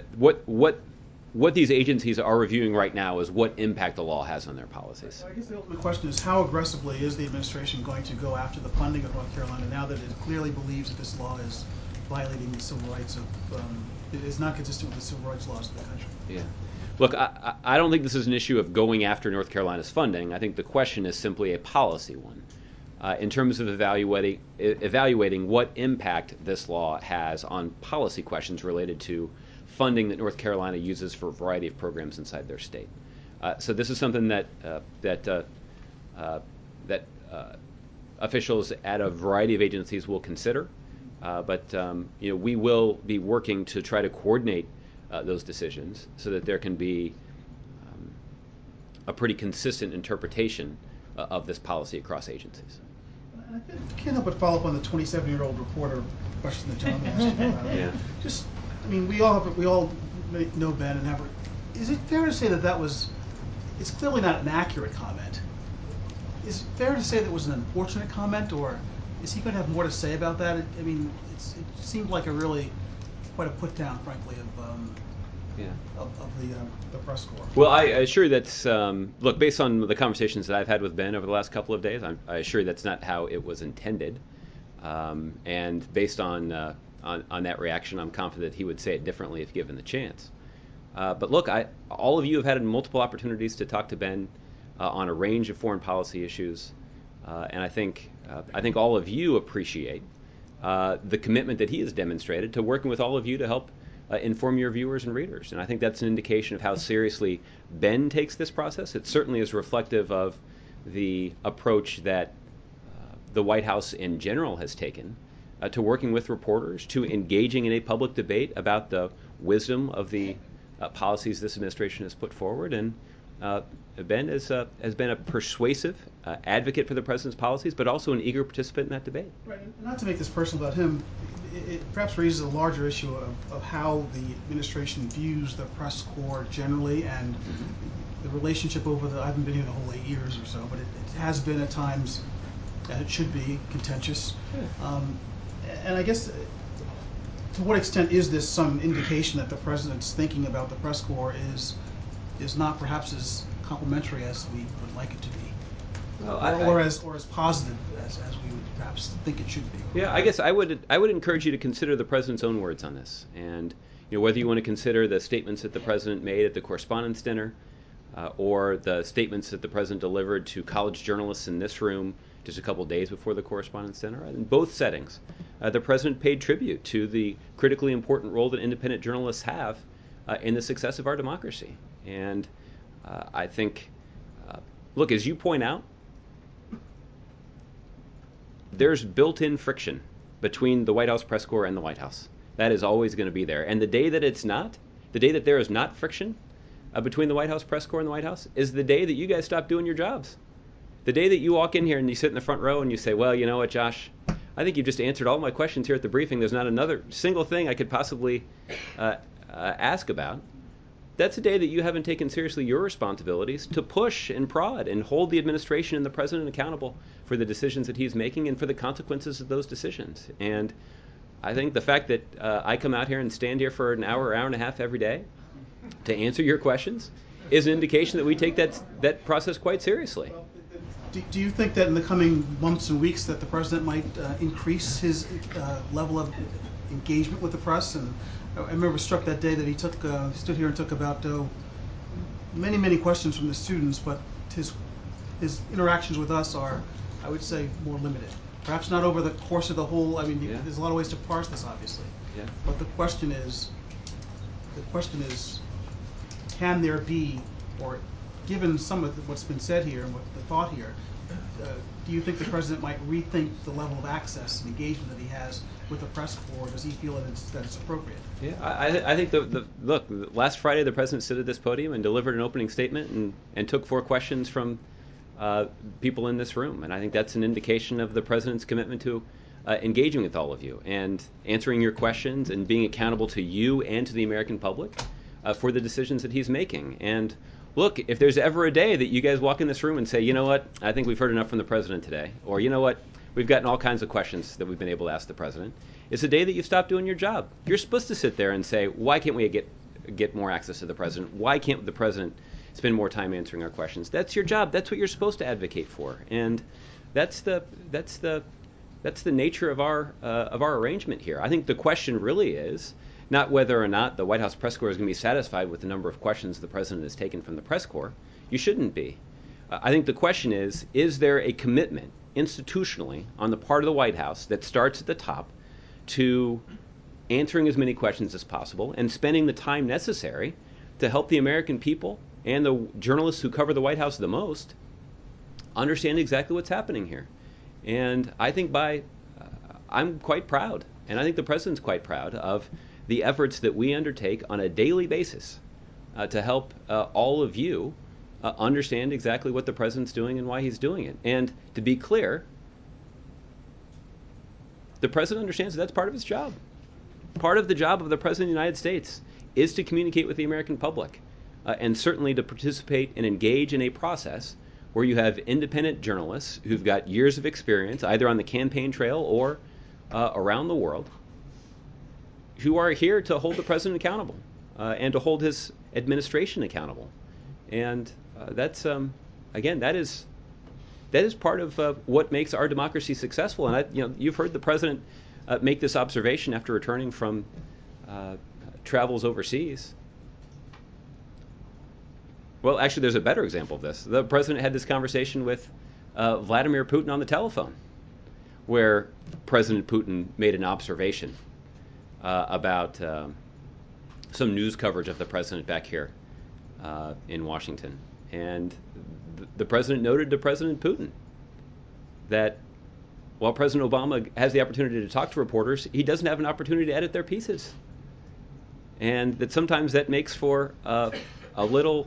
what these agencies are reviewing right now is what impact the law has on their policies. I guess the ultimate question is, how aggressively is the administration going to go after the funding of North Carolina now that it clearly believes that this law is violating the civil rights of, it is not consistent with the civil rights laws of the country? Yeah. Look, I don't think this is an issue of going after North Carolina's funding. I think the question is simply a policy one. In terms of evaluating what impact this law has on policy questions related to funding that North Carolina uses for a variety of programs inside their state. So this is something that officials at a variety of agencies will consider. But we will be working to try to coordinate those decisions so that there can be a pretty consistent interpretation of this policy across agencies. I can't help but follow up on the 27-year-old reporter question that John asked. Yeah. Just, I mean, we all know Ben and have. Is it fair to say that was? It's clearly not an accurate comment. Is it fair to say that was an unfortunate comment, or is he going to have more to say about that? I mean, it seemed like quite a put down, frankly, of the press corps. Well, I assure that's look, based on the conversations that I've had with Ben over the last couple of days, I assure that's not how it was intended. And based on that reaction, I'm confident he would say it differently if given the chance. But look, all of you have had multiple opportunities to talk to Ben on a range of foreign policy issues, and I think all of you appreciate the commitment that he has demonstrated to working with all of you to help inform your viewers and readers. And I think that's an indication of how seriously Ben takes this process. It certainly is reflective of the approach that the White House in general has taken to working with reporters, to engaging in a public debate about the wisdom of the policies this administration has put forward. And Ben has been a persuasive advocate for the president's policies, but also an eager participant in that debate. Right, and not to make this personal about him, it perhaps raises a larger issue of how the administration views the press corps generally, and the relationship I haven't been here the whole 8 years or so, but it has been at times, and it should be, contentious. And I guess to what extent is this some indication that the president's thinking about the press corps is not perhaps as complimentary as we would like it to be, Well, or as positive as we would perhaps think it should be? Yeah, I guess I would encourage you to consider the president's own words on this, and whether you want to consider the statements that the president made at the Correspondents' Dinner, or the statements that the president delivered to college journalists in this room just a couple days before the Correspondents' Dinner. In both settings, the president paid tribute to the critically important role that independent journalists have in the success of our democracy. And I think, look, as you point out, there's built-in friction between the White House press corps and the White House. That is always going to be there. And the day that it's not, the day that there is not friction between the White House press corps and the White House, is the day that you guys stop doing your jobs. The day that you walk in here and you sit in the front row and you say, well, you know what, Josh, I think you've just answered all my questions here at the briefing. There's not another single thing I could possibly ask about. That's the day that you haven't taken seriously your responsibilities to push and prod and hold the administration and the president accountable for the decisions that he's making and for the consequences of those decisions. And I think the fact that I come out here and stand here for an hour and a half every day to answer your questions is an indication that we take that process quite seriously. Do you think that in the coming months and weeks that the president might increase his level of engagement with the press? And I remember struck that day that he stood here and took about many questions from the students, but his interactions with us are, I would say, more limited. Perhaps not over the course of the whole. I mean, there's a lot of ways to parse this, obviously. Yeah. But the question is, can there be, or given some of what's been said here and what the thought here, do you think the president might rethink the level of access and engagement that he has with the press corps? Does he feel that it's appropriate? Yeah, I think look, last Friday the president stood at this podium and delivered an opening statement and took 4 questions from people in this room, and I think that's an indication of the president's commitment to engaging with all of you and answering your questions and being accountable to you and to the American public for the decisions that he's making. And look, if there's ever a day that you guys walk in this room and say, you know what, I think we've heard enough from the president today, or you know what, we've gotten all kinds of questions that we've been able to ask the president, it's a day that you've stopped doing your job. You're supposed to sit there and say, why can't we get more access to the president? Why can't the president spend more time answering our questions? That's your job. That's what you're supposed to advocate for. And that's the nature of our arrangement here. I think the question really is not whether or not the White House press corps is going to be satisfied with the number of questions the president has taken from the press corps. You shouldn't be. I think the question is there a commitment institutionally on the part of the White House that starts at the top to answering as many questions as possible and spending the time necessary to help the American people and the journalists who cover the White House the most understand exactly what's happening here. And I think I'm quite proud, and I think the president's quite proud of the efforts that we undertake on a daily basis to help all of you understand exactly what the president's doing and why he's doing it. And to be clear, the president understands that's part of his job. Part of the job of the president of the United States is to communicate with the American public, and certainly to participate and engage in a process where you have independent journalists who've got years of experience, either on the campaign trail or around the world, who are here to hold the president accountable and to hold his administration accountable. And that's again, that is part of what makes our democracy successful. And you've heard the president make this observation after returning from travels overseas. Well, actually, there's a better example of this. The president had this conversation with Vladimir Putin on the telephone, where President Putin made an observation about some news coverage of the president back here in Washington. And the president noted to President Putin that while President Obama has the opportunity to talk to reporters, he doesn't have an opportunity to edit their pieces. And that sometimes that makes for a little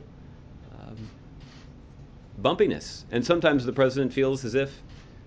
bumpiness. And sometimes the president feels as if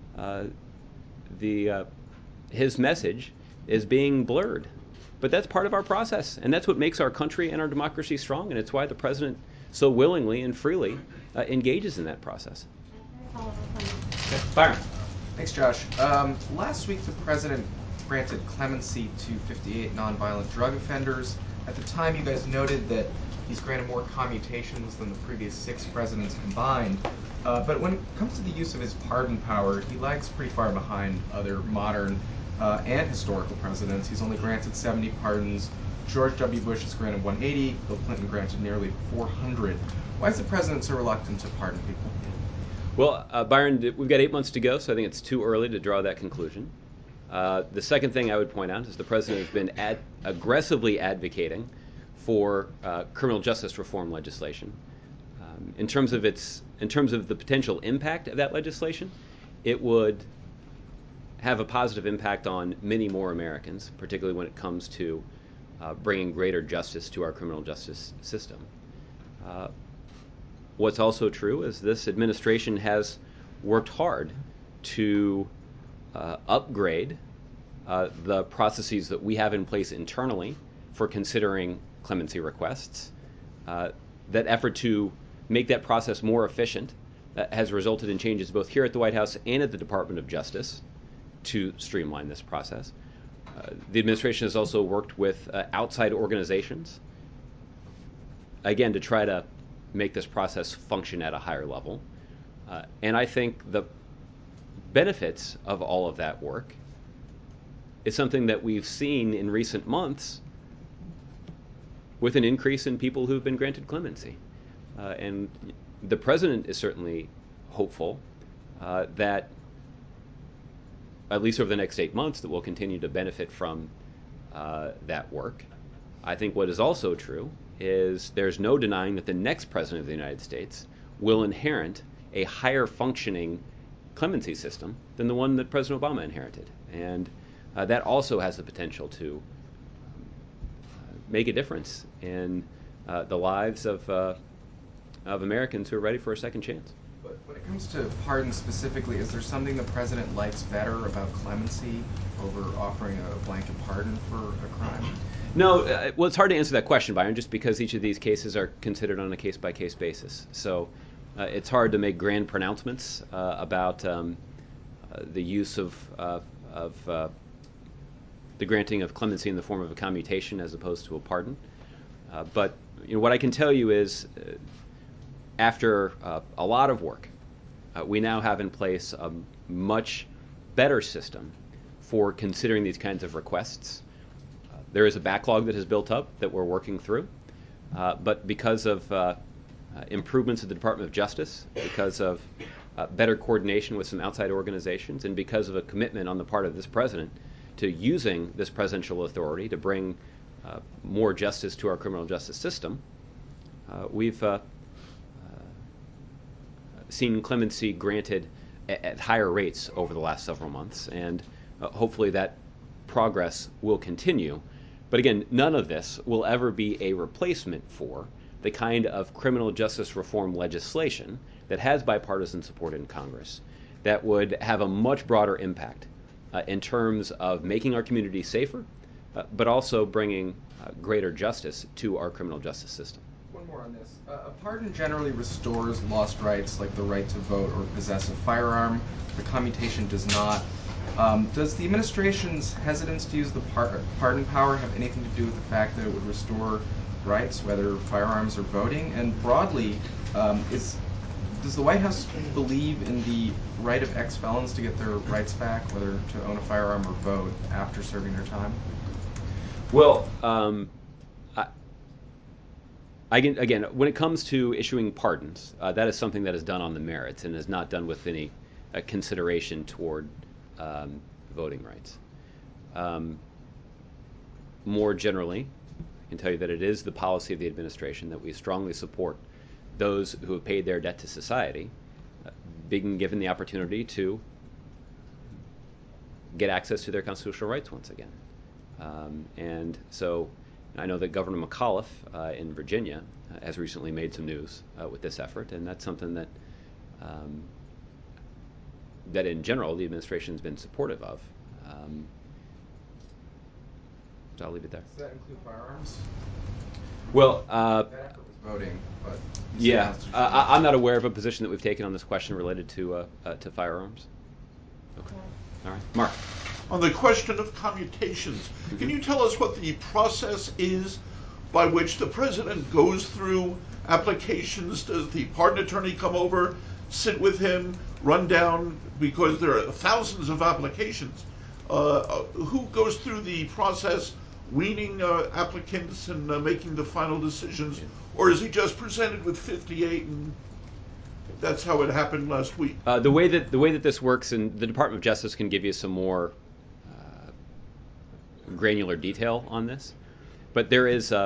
his message is being blurred. But that's part of our process, and that's what makes our country and our democracy strong, and it's why the president so willingly and freely engages in that process. Byron. Thanks, Josh. Last week, the president granted clemency to 58 nonviolent drug offenders. At the time, you guys noted that he's granted more commutations than the previous 6 presidents combined. But when it comes to the use of his pardon power, he lags pretty far behind other modern and historical presidents. He's only granted 70 pardons. George W. Bush has granted 180. Bill Clinton granted nearly 400. Why is the president so reluctant to pardon people? Well, Byron, we've got 8 months to go, so I think it's too early to draw that conclusion. The second thing I would point out is the president has been aggressively advocating for criminal justice reform legislation. In terms of the potential impact of that legislation, it would have a positive impact on many more Americans, particularly when it comes to bringing greater justice to our criminal justice system. What's also true is this administration has worked hard to upgrade the processes that we have in place internally for considering clemency requests. That effort to make that process more efficient has resulted in changes both here at the White House and at the Department of Justice to streamline this process. The administration has also worked with outside organizations, again, to try to make this process function at a higher level. And I think the benefits of all of that work is something that we've seen in recent months with an increase in people who've been granted clemency. And the president is certainly hopeful that at least over the next 8 months that we'll continue to benefit from that work. I think what is also true is there's no denying that the next president of the United States will inherit a higher functioning clemency system than the one that President Obama inherited. And that also has the potential to make a difference in the lives of Americans who are ready for a second chance. But when it comes to pardon specifically, is there something the president likes better about clemency over offering a blanket pardon for a crime? No, well, it's hard to answer that question, Byron, just because each of these cases are considered on a case-by-case basis. So it's hard to make grand pronouncements about the use of the granting of clemency in the form of a commutation as opposed to a pardon. But what I can tell you is, after a lot of work, we now have in place a much better system for considering these kinds of requests. There is a backlog that has built up that we're working through, but because of improvements at the Department of Justice, because of better coordination with some outside organizations, and because of a commitment on the part of this president to using this presidential authority to bring more justice to our criminal justice system, we've seen clemency granted at higher rates over the last several months, and hopefully that progress will continue. But again, none of this will ever be a replacement for the kind of criminal justice reform legislation that has bipartisan support in Congress that would have a much broader impact in terms of making our communities safer, but also bringing greater justice to our criminal justice system. One more on this. A pardon generally restores lost rights like the right to vote or possess a firearm. The commutation does not. Does the administration's hesitance to use the pardon power have anything to do with the fact that it would restore rights, whether firearms or voting? And broadly, does the White House believe in the right of ex-felons to get their rights back, whether to own a firearm or vote after serving their time? Well, again, when it comes to issuing pardons, that is something that is done on the merits and is not done with any consideration toward voting rights. More generally, I can tell you that it is the policy of the administration that we strongly support those who have paid their debt to society being given the opportunity to get access to their constitutional rights once again. And so I know that Governor McAuliffe in Virginia has recently made some news with this effort, and that's something that that in general the administration has been supportive of. So I'll leave it there. Does that include firearms? Well, that effort was voting, but yeah, I'm not aware of a position that we've taken on this question related to firearms. Okay. All right, Mark. On the question of commutations, can you tell us what the process is by which the president goes through applications? Does the pardon attorney come over, sit with him, run down, because there are thousands of applications? Who goes through the process, weaning applicants and making the final decisions? Or is he just presented with 58 and that's how it happened last week? The way that this works, and the Department of Justice can give you some more granular detail on this, but there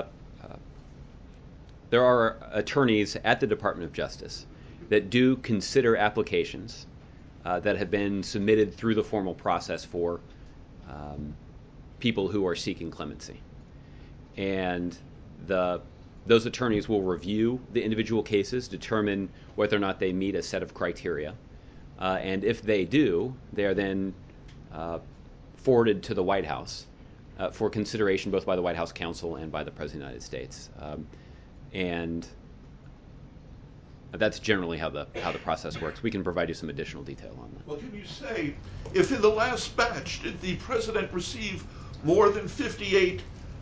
are attorneys at the Department of Justice that do consider applications that have been submitted through the formal process for people who are seeking clemency, and those attorneys will review the individual cases, determine whether or not they meet a set of criteria, and if they do, they are then forwarded to the White House for consideration both by the White House counsel and by the President of the United States. And that's generally how the process works. We can provide you some additional detail on that. Well, can you say, if in the last batch did the president receive more than 58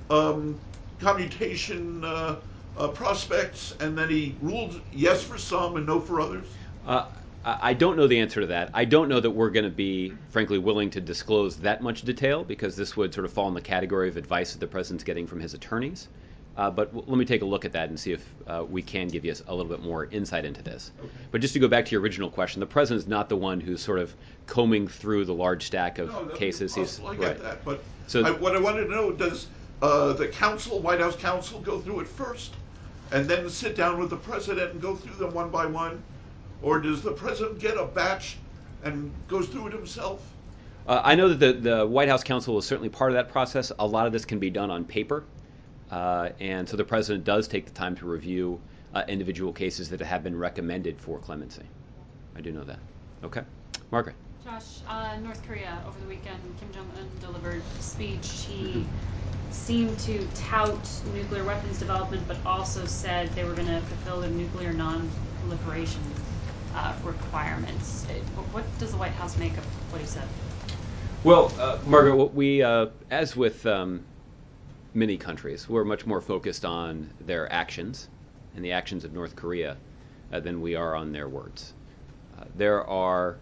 commutation prospects, and then he ruled yes for some and no for others? I don't know the answer to that. I don't know that we're going to be, frankly, willing to disclose that much detail, because this would sort of fall in the category of advice that the president's getting from his attorneys. But let me take a look at that and see if we can give you a little bit more insight into this. Okay. But just to go back to your original question, the president's not the one who's sort of combing through the large stack of cases. I get that, but what I wanted to know, does the counsel, White House counsel, go through it first and then sit down with the president and go through them one by one? Or does the president get a batch and goes through it himself? I know that the White House counsel is certainly part of that process. A lot of this can be done on paper. And so the president does take the time to review individual cases that have been recommended for clemency. I do know that. Okay. Margaret. Josh, North Korea, over the weekend, Kim Jong-un delivered a speech. He seemed to tout nuclear weapons development, but also said they were going to fulfill the nuclear non-proliferation requirements. What does the White House make of what he said? Well, Margaret, what we, as with many countries, we're much more focused on their actions and the actions of North Korea than we are on their words. There are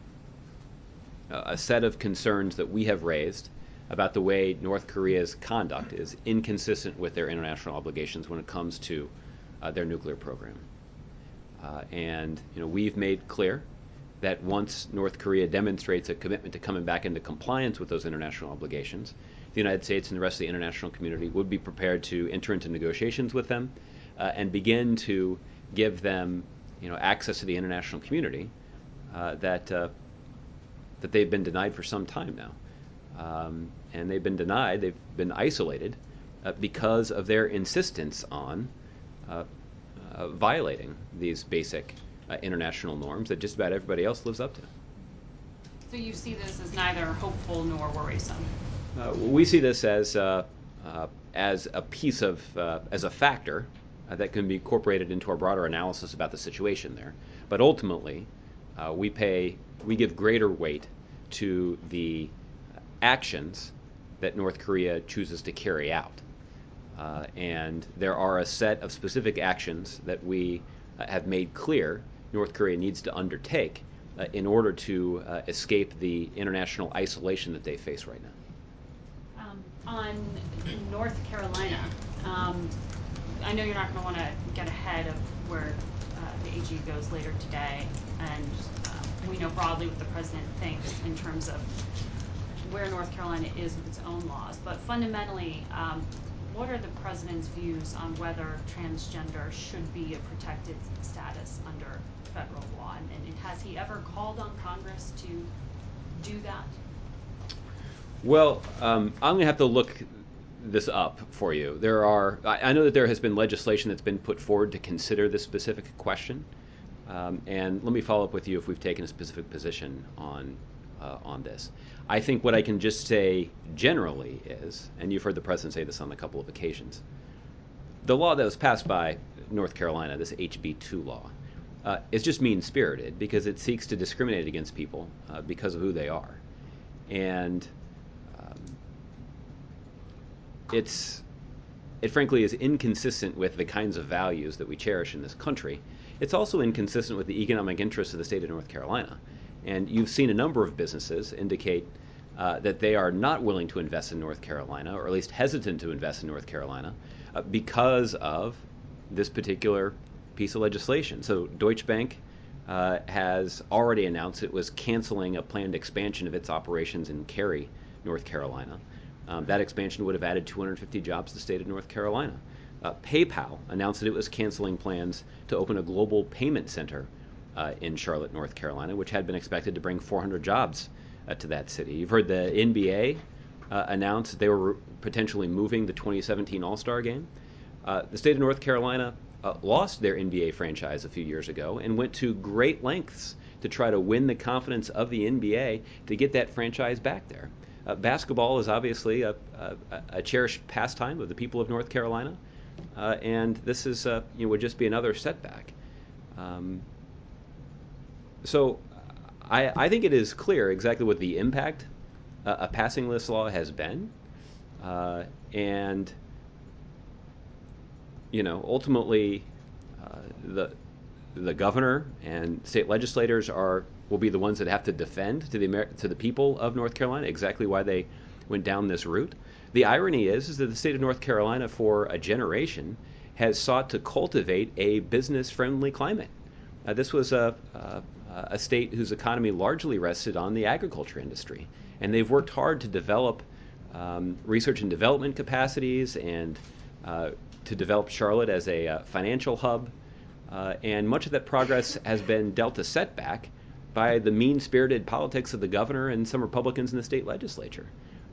a set of concerns that we have raised about the way North Korea's conduct is inconsistent with their international obligations when it comes to their nuclear program. And we've made clear that once North Korea demonstrates a commitment to coming back into compliance with those international obligations, the United States and the rest of the international community would be prepared to enter into negotiations with them and begin to give them access to the international community that they've been denied for some time now. And they've been denied, they've been isolated because of their insistence on violating these basic international norms that just about everybody else lives up to. So you see this as neither hopeful nor worrisome? We see this as a piece of, as a factor that can be incorporated into our broader analysis about the situation there. But ultimately, we give greater weight to the actions that North Korea chooses to carry out. And there are a set of specific actions that we have made clear North Korea needs to undertake in order to escape the international isolation that they face right now. On North Carolina, I know you're not going to want to get ahead of where the AG goes later today, and we know broadly what the president thinks in terms of where North Carolina is with its own laws. But fundamentally, what are the president's views on whether transgender should be a protected status under federal law? And has he ever called on Congress to do that? Well, I'm going to have to look this up for you. I know that there has been legislation that's been put forward to consider this specific question. And let me follow up with you if we've taken a specific position on this. I think what I can just say generally is, and you've heard the president say this on a couple of occasions, the law that was passed by North Carolina, this HB2 law, is just mean-spirited because it seeks to discriminate against people because of who they are. And it frankly is inconsistent with the kinds of values that we cherish in this country. It's also inconsistent with the economic interests of the state of North Carolina. And you've seen a number of businesses indicate that they are not willing to invest in North Carolina, or at least hesitant to invest in North Carolina, because of this particular piece of legislation. So Deutsche Bank has already announced it was canceling a planned expansion of its operations in Cary, North Carolina. That expansion would have added 250 jobs to the state of North Carolina. PayPal announced that it was canceling plans to open a global payment center in Charlotte, North Carolina, which had been expected to bring 400 jobs to that city. You've heard the NBA announce they were potentially moving the 2017 All-Star Game. The state of North Carolina lost their NBA franchise a few years ago and went to great lengths to try to win the confidence of the NBA to get that franchise back there. Basketball is obviously a cherished pastime of the people of North Carolina, and this is would just be another setback. So I think it is clear exactly what the impact of passing this law has been, and ultimately the governor and state legislators will be the ones that have to defend to the people of North Carolina exactly why they went down this route. The irony is that the state of North Carolina for a generation has sought to cultivate a business-friendly climate. This was a state whose economy largely rested on the agriculture industry, and they've worked hard to develop research and development capacities and to develop Charlotte as a financial hub. And much of that progress has been dealt a setback by the mean-spirited politics of the governor and some Republicans in the state legislature.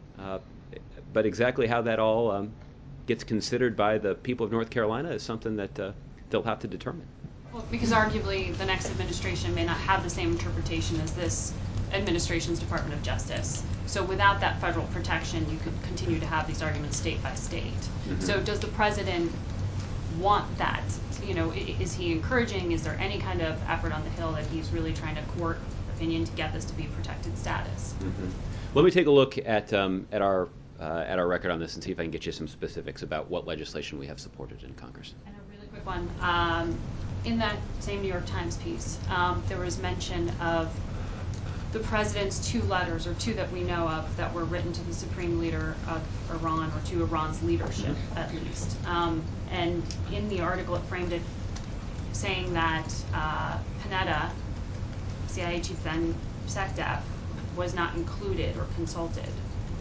But exactly how that all gets considered by the people of North Carolina is something that they'll have to determine. Well, because arguably the next administration may not have the same interpretation as this administration's Department of Justice. So without that federal protection, you could continue to have these arguments state by state. Mm-hmm. So does the president want that? Is he encouraging? Is there any kind of effort on the Hill that he's really trying to court opinion to get this to be protected status? Mm-hmm. Let me take a look at our record on this and see if I can get you some specifics about what legislation we have supported in Congress. And a really quick one. In that same New York Times piece, there was mention of the president's two letters, or two that we know of, that were written to the supreme leader of Iran, or to Iran's leadership, at least. And in the article, it framed it saying that Panetta, CIA chief then SecDef, was not included or consulted.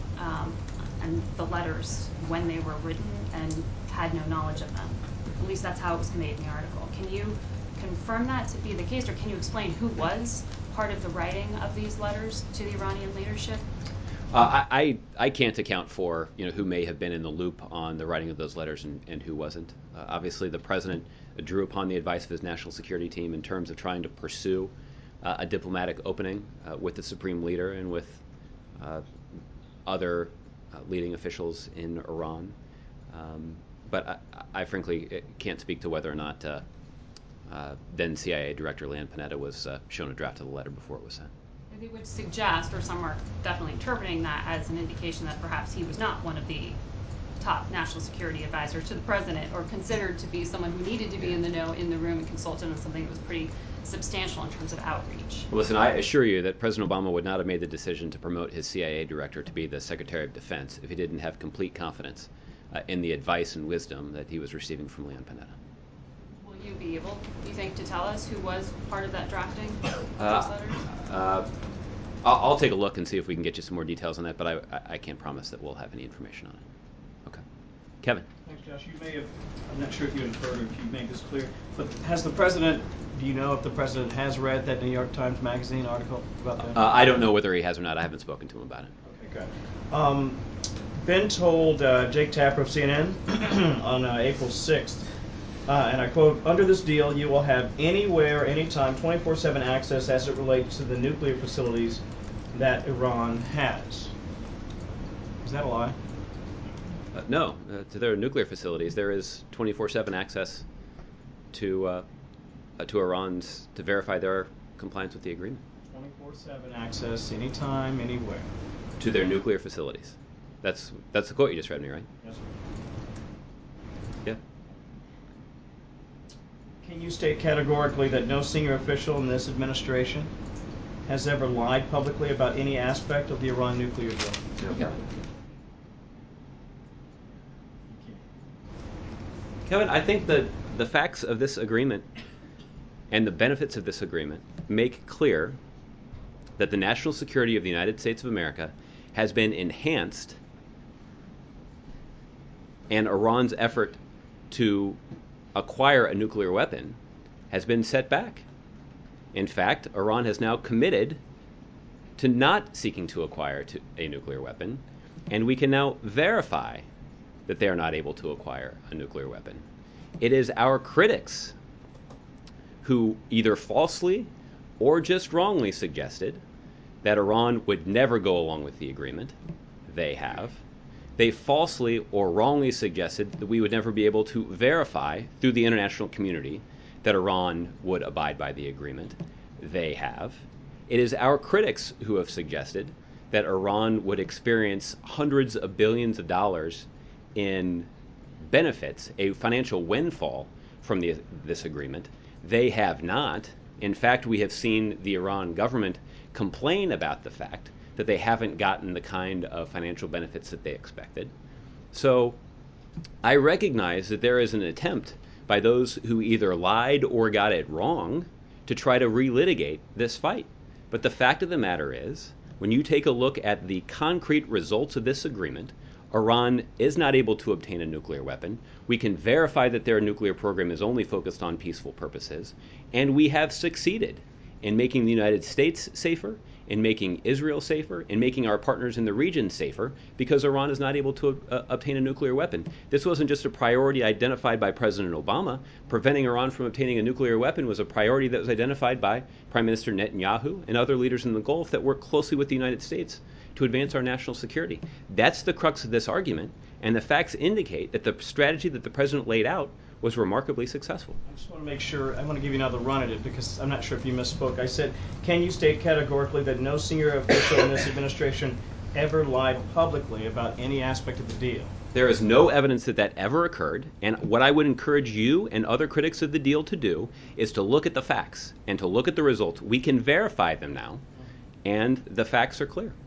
And the letters, when they were written, and had no knowledge of them. At least that's how it was conveyed in the article. Can you confirm that to be the case, or can you explain who was part of the writing of these letters to the Iranian leadership? I can't account for who may have been in the loop on the writing of those letters and who wasn't. Obviously, the president drew upon the advice of his national security team in terms of trying to pursue a diplomatic opening with the supreme leader and with other leading officials in Iran. But I frankly can't speak to whether or not then CIA Director Leon Panetta was shown a draft of the letter before it was sent. They would suggest, or some are definitely interpreting that as an indication that perhaps he was not one of the top national security advisors to the president, or considered to be someone who needed to be in the know, in the room, and consulted on something that was pretty substantial in terms of outreach. Listen, I assure you that President Obama would not have made the decision to promote his CIA director to be the Secretary of Defense if he didn't have complete confidence in the advice and wisdom that he was receiving from Leon Panetta. Will you be able, do you think, to tell us who was part of that drafting of those letters? I'll take a look and see if we can get you some more details on that, but I can't promise that we'll have any information on it. Okay. Kevin. Thanks, Josh. You may have, I'm not sure if you inferred or if you made this clear, but has the president, do you know if the president has read that New York Times Magazine article about that? I don't know whether he has or not. I haven't spoken to him about it. Okay, good. Ben told Jake Tapper of CNN on April 6th, and I quote, "Under this deal, you will have anywhere, anytime, 24/7 access as it relates to the nuclear facilities that Iran has." Is that a lie? No. To their nuclear facilities, there is 24/7 access to Iran's, to verify their compliance with the agreement. 24/7 access, anytime, anywhere. To their nuclear facilities. That's the quote you just read me, right? Yes, sir. Yeah. Can you state categorically that no senior official in this administration has ever lied publicly about any aspect of the Iran nuclear deal? No. Kevin, I think that the facts of this agreement and the benefits of this agreement make clear that the national security of the United States of America has been enhanced, and Iran's effort to acquire a nuclear weapon has been set back. In fact, Iran has now committed to not seeking to acquire a nuclear weapon, and we can now verify that they are not able to acquire a nuclear weapon. It is our critics who either falsely or just wrongly suggested that Iran would never go along with the agreement. They have. They falsely or wrongly suggested that we would never be able to verify through the international community that Iran would abide by the agreement. They have. It is our critics who have suggested that Iran would experience hundreds of billions of dollars in benefits, a financial windfall from this agreement. They have not. In fact, we have seen the Iran government complain about the fact that they haven't gotten the kind of financial benefits that they expected. So I recognize that there is an attempt by those who either lied or got it wrong to try to relitigate this fight. But the fact of the matter is, when you take a look at the concrete results of this agreement, Iran is not able to obtain a nuclear weapon. We can verify that their nuclear program is only focused on peaceful purposes. And we have succeeded in making the United States safer, in making Israel safer, in making our partners in the region safer, because Iran is not able to obtain a nuclear weapon. This wasn't just a priority identified by President Obama. Preventing Iran from obtaining a nuclear weapon was a priority that was identified by Prime Minister Netanyahu and other leaders in the Gulf that work closely with the United States to advance our national security. That's the crux of this argument, and the facts indicate that the strategy that the president laid out was remarkably successful. I just want to make sure, I want to give you another run at it because I'm not sure if you misspoke. I said, can you state categorically that no senior official in this administration ever lied publicly about any aspect of the deal? There is no evidence that that ever occurred, and what I would encourage you and other critics of the deal to do is to look at the facts and to look at the results. We can verify them now, and the facts are clear.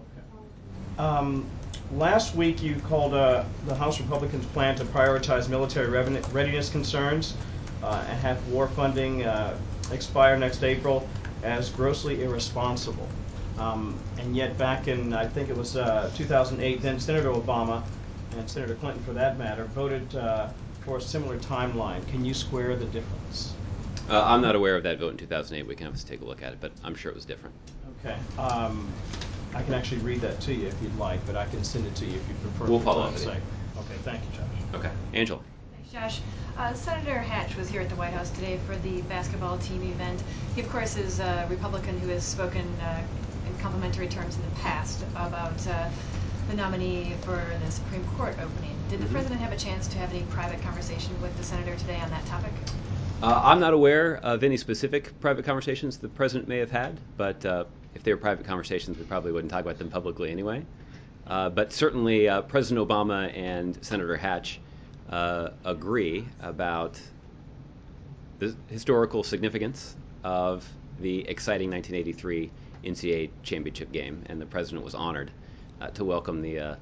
Last week you called the House Republicans' plan to prioritize military readiness concerns and have war funding expire next April as grossly irresponsible. And yet back in, I think it was 2008, then Senator Obama and Senator Clinton, for that matter, voted for a similar timeline. Can you square the difference? I'm not aware of that vote in 2008. We can have to take a look at it, but I'm sure it was different. Okay. I can actually read that to you if you'd like, but I can send it to you if you prefer. We'll follow up with you. Okay, thank you, Josh. Okay. Angela. Thanks, Josh. Senator Hatch was here at the White House today for the basketball team event. He, of course, is a Republican who has spoken in complimentary terms in the past about the nominee for the Supreme Court opening. Did the president have a chance to have any private conversation with the senator today on that topic? I'm not aware of any specific private conversations the president may have had, but if they were private conversations, we probably wouldn't talk about them publicly anyway. But certainly President Obama and Senator Hatch agree about the historical significance of the exciting 1983 NCAA championship game, and the president was honored to welcome the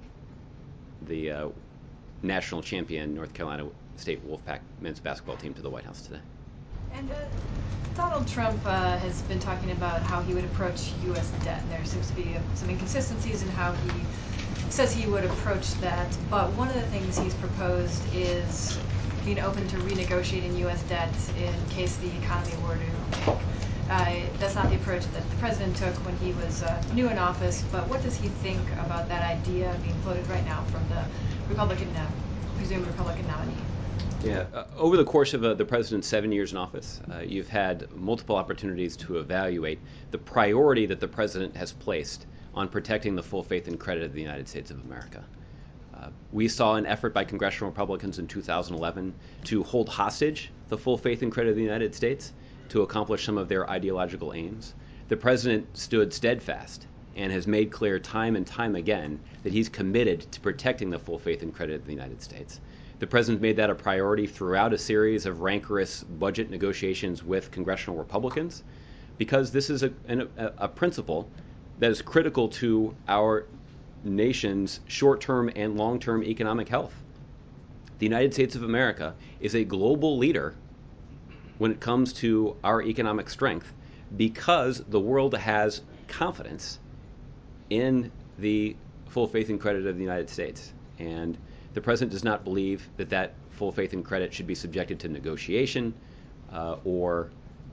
national champion North Carolina State Wolfpack men's basketball team to the White House today. And Donald Trump has been talking about how he would approach U.S. debt, and there seems to be some inconsistencies in how he says he would approach that. But one of the things he's proposed is being open to renegotiating U.S. debt in case the economy were to tank. That's not the approach that the president took when he was new in office, but what does he think about that idea being floated right now from the presumed Republican nominee? Yeah, over the course of the president's 7 years in office, you've had multiple opportunities to evaluate the priority that the president has placed on protecting the full faith and credit of the United States of America. We saw an effort by congressional Republicans in 2011 to hold hostage the full faith and credit of the United States to accomplish some of their ideological aims. the president stood steadfast and has made clear time and time again that he's committed to protecting the full faith and credit of the United States. The president made that a priority throughout a series of rancorous budget negotiations with congressional Republicans, because this is a principle that is critical to our nation's short-term and long-term economic health. The United States of America is a global leader when it comes to our economic strength because the world has confidence in the full faith and credit of the United States. And the president does not believe that that full faith and credit should be subjected to negotiation or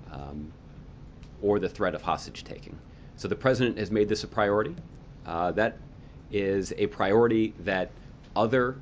the threat of hostage taking. So the president has made this a priority. That is a priority that other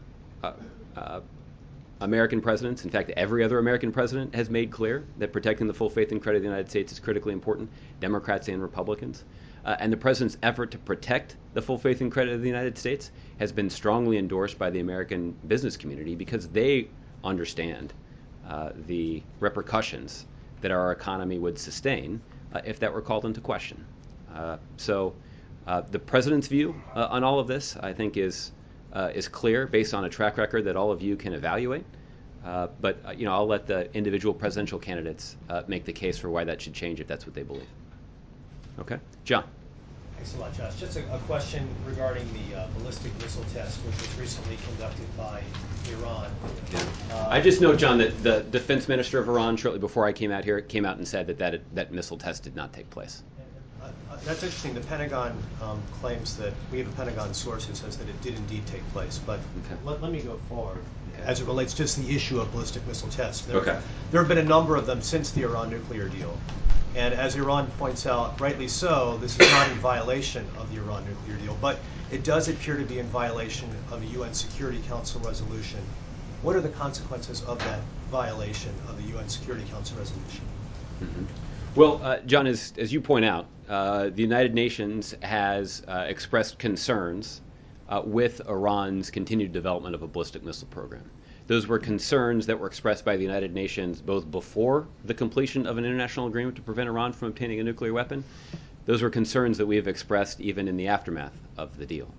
American presidents, in fact, every other American president has made clear that protecting the full faith and credit of the United States is critically important, Democrats and Republicans. And the president's effort to protect the full faith and credit of the United States has been strongly endorsed by the American business community because they understand the repercussions that our economy would sustain if that were called into question. So the president's view on all of this, I think, is clear based on a track record that all of you can evaluate. But I'll let the individual presidential candidates make the case for why that should change if that's what they believe. Okay, John. Thanks a lot, Josh. Just a question regarding the ballistic missile test, which was recently conducted by Iran. I just know, John, that the defense minister of Iran, shortly before I came out here, came out and said that missile test did not take place. That's interesting. The Pentagon claims that we have a Pentagon source who says that it did indeed take place. But let me go forward as it relates just to the issue of ballistic missile tests. There have been a number of them since the Iran nuclear deal. And as Iran points out, rightly so, this is not in violation of the Iran nuclear deal, but it does appear to be in violation of a UN Security Council resolution. What are the consequences of that violation of the UN Security Council resolution? Mm-hmm. Well, John, as you point out, the United Nations has expressed concerns with Iran's continued development of a ballistic missile program. Those were concerns that were expressed by the United Nations both before the completion of an international agreement to prevent Iran from obtaining a nuclear weapon. Those were concerns that we have expressed even in the aftermath of the deal.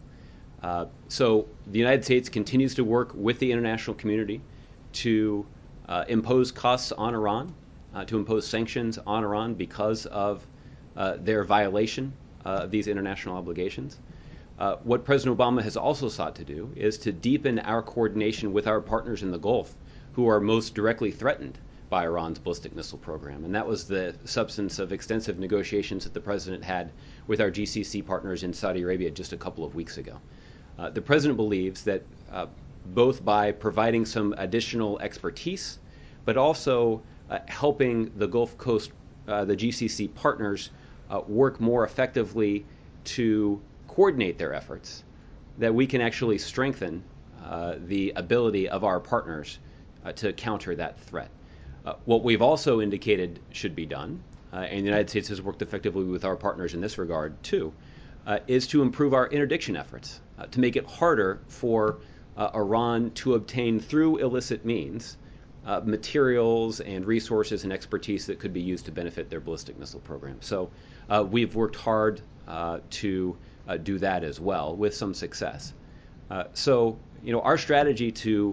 So the United States continues to work with the international community to impose costs on Iran, to impose sanctions on Iran because of their violation of these international obligations. What President Obama has also sought to do is to deepen our coordination with our partners in the Gulf who are most directly threatened by Iran's ballistic missile program. And that was the substance of extensive negotiations that the president had with our GCC partners in Saudi Arabia just a couple of weeks ago. The president believes that both by providing some additional expertise, but also helping the Gulf Coast, the GCC partners, work more effectively to coordinate their efforts, that we can actually strengthen the ability of our partners to counter that threat. What we've also indicated should be done, and the United States has worked effectively with our partners in this regard too, is to improve our interdiction efforts, to make it harder for Iran to obtain through illicit means materials and resources and expertise that could be used to benefit their ballistic missile program. So we've worked hard to do that as well with some success. So our strategy to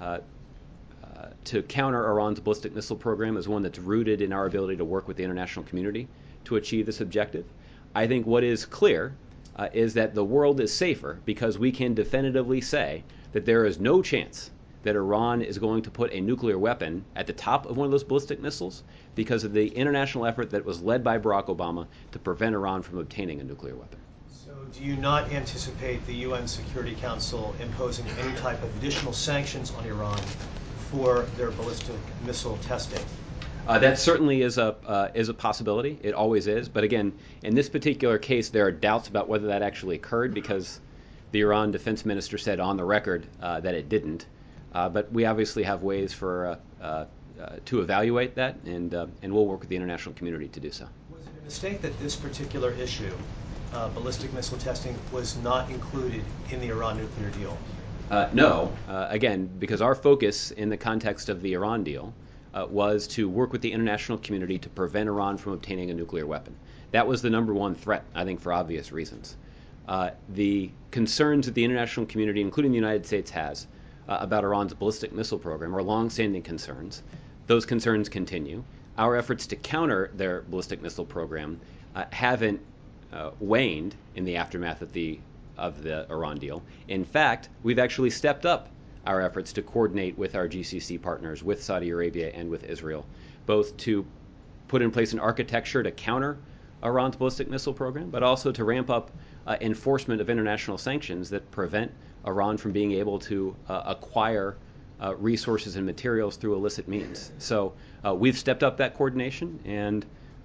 counter Iran's ballistic missile program is one that's rooted in our ability to work with the international community to achieve this objective. I think what is clear is that the world is safer because we can definitively say that there is no chance that Iran is going to put a nuclear weapon at the top of one of those ballistic missiles because of the international effort that was led by Barack Obama to prevent Iran from obtaining a nuclear weapon. So do you not anticipate the UN Security Council imposing any type of additional sanctions on Iran for their ballistic missile testing? That certainly is a possibility. It always is. But again, in this particular case, there are doubts about whether that actually occurred because the Iran defense minister said on the record that it didn't. But we obviously have ways for to evaluate that, and we'll work with the international community to do so. Was it a mistake that this particular issue, ballistic missile testing, was not included in the Iran nuclear deal? No. Again, because our focus in the context of the Iran deal was to work with the international community to prevent Iran from obtaining a nuclear weapon. That was the number one threat, I think, for obvious reasons. The concerns that the international community, including the United States, has about Iran's ballistic missile program are longstanding concerns. Those concerns continue. Our efforts to counter their ballistic missile program haven't waned in the aftermath of the Iran deal. In fact, we've actually stepped up our efforts to coordinate with our GCC partners, with Saudi Arabia and with Israel, both to put in place an architecture to counter Iran's ballistic missile program, but also to ramp up enforcement of international sanctions that prevent Iran from being able to acquire resources and materials through illicit means. So we've stepped up that coordination, and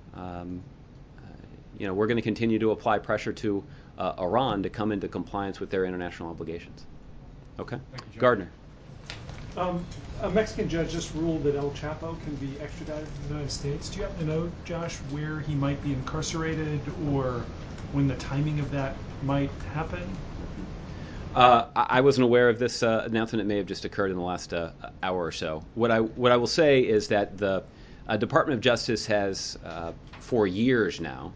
we're going to continue to apply pressure to Iran to come into compliance with their international obligations. Okay, Gardner. A Mexican judge just ruled that El Chapo can be extradited to the United States. Do you happen to know, Josh, where he might be incarcerated or when the timing of that might happen? I wasn't aware of this announcement. It may have just occurred in the last hour or so. What I will say is that the Department of Justice has, for years now,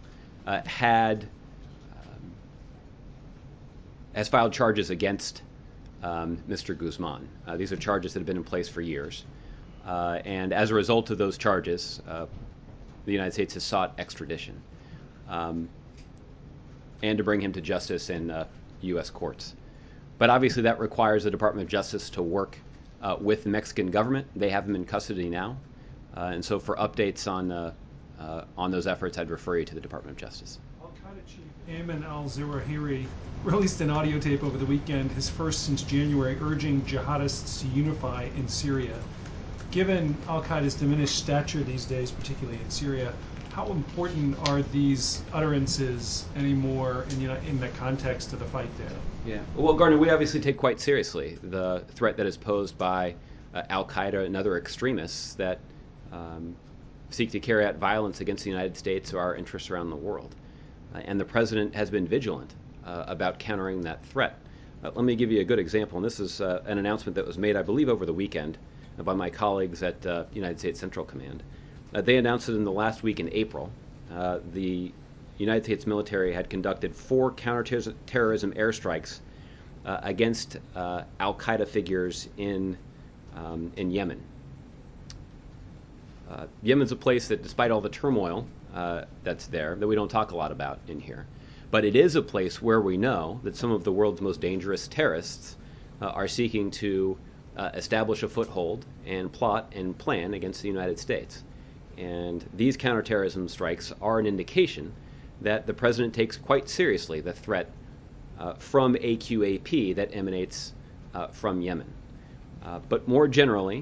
has filed charges against Mr. Guzman. These are charges that have been in place for years. And as a result of those charges, the United States has sought extradition and to bring him to justice in U.S. courts. But obviously that requires the Department of Justice to work with the Mexican government. They have him in custody now. And so for updates on those efforts, I'd refer you to the Department of Justice. Al-Qaeda chief Ayman al-Zawahiri released an audio tape over the weekend, his first since January, urging jihadists to unify in Syria. Given al-Qaeda's diminished stature these days, particularly in Syria, how important are these utterances anymore in the context of the fight there? Yeah. Well, Gardner, we obviously take quite seriously the threat that is posed by al-Qaeda and other extremists that seek to carry out violence against the United States or our interests around the world. And the president has been vigilant about countering that threat. Let me give you a good example. And this is an announcement that was made, I believe, over the weekend by my colleagues at United States Central Command. They announced that in the last week in April, the United States military had conducted 4 counterterrorism airstrikes against al-Qaeda figures in Yemen. Yemen's a place that, despite all the turmoil that's there, that we don't talk a lot about in here, but it is a place where we know that some of the world's most dangerous terrorists are seeking to establish a foothold and plot and plan against the United States. And these counterterrorism strikes are an indication that the president takes quite seriously the threat from AQAP that emanates from Yemen. But more generally,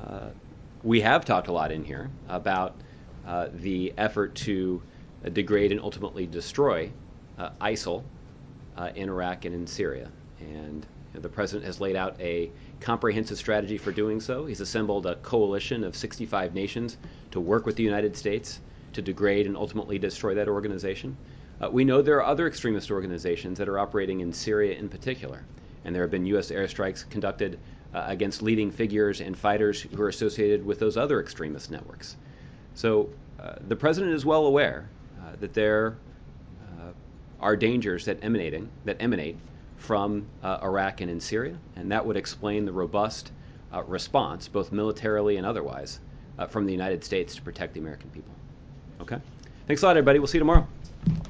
we have talked a lot in here about the effort to degrade and ultimately destroy ISIL in Iraq and in Syria. And the president has laid out a comprehensive strategy for doing so. He's assembled a coalition of 65 nations to work with the United States to degrade and ultimately destroy that organization. We know there are other extremist organizations that are operating in Syria in particular, and there have been U.S. airstrikes conducted against leading figures and fighters who are associated with those other extremist networks. So the president is well aware that there are dangers that emanate from Iraq and in Syria, and that would explain the robust response, both militarily and otherwise, from the United States to protect the American people. Okay? Thanks a lot, everybody. We'll see you tomorrow.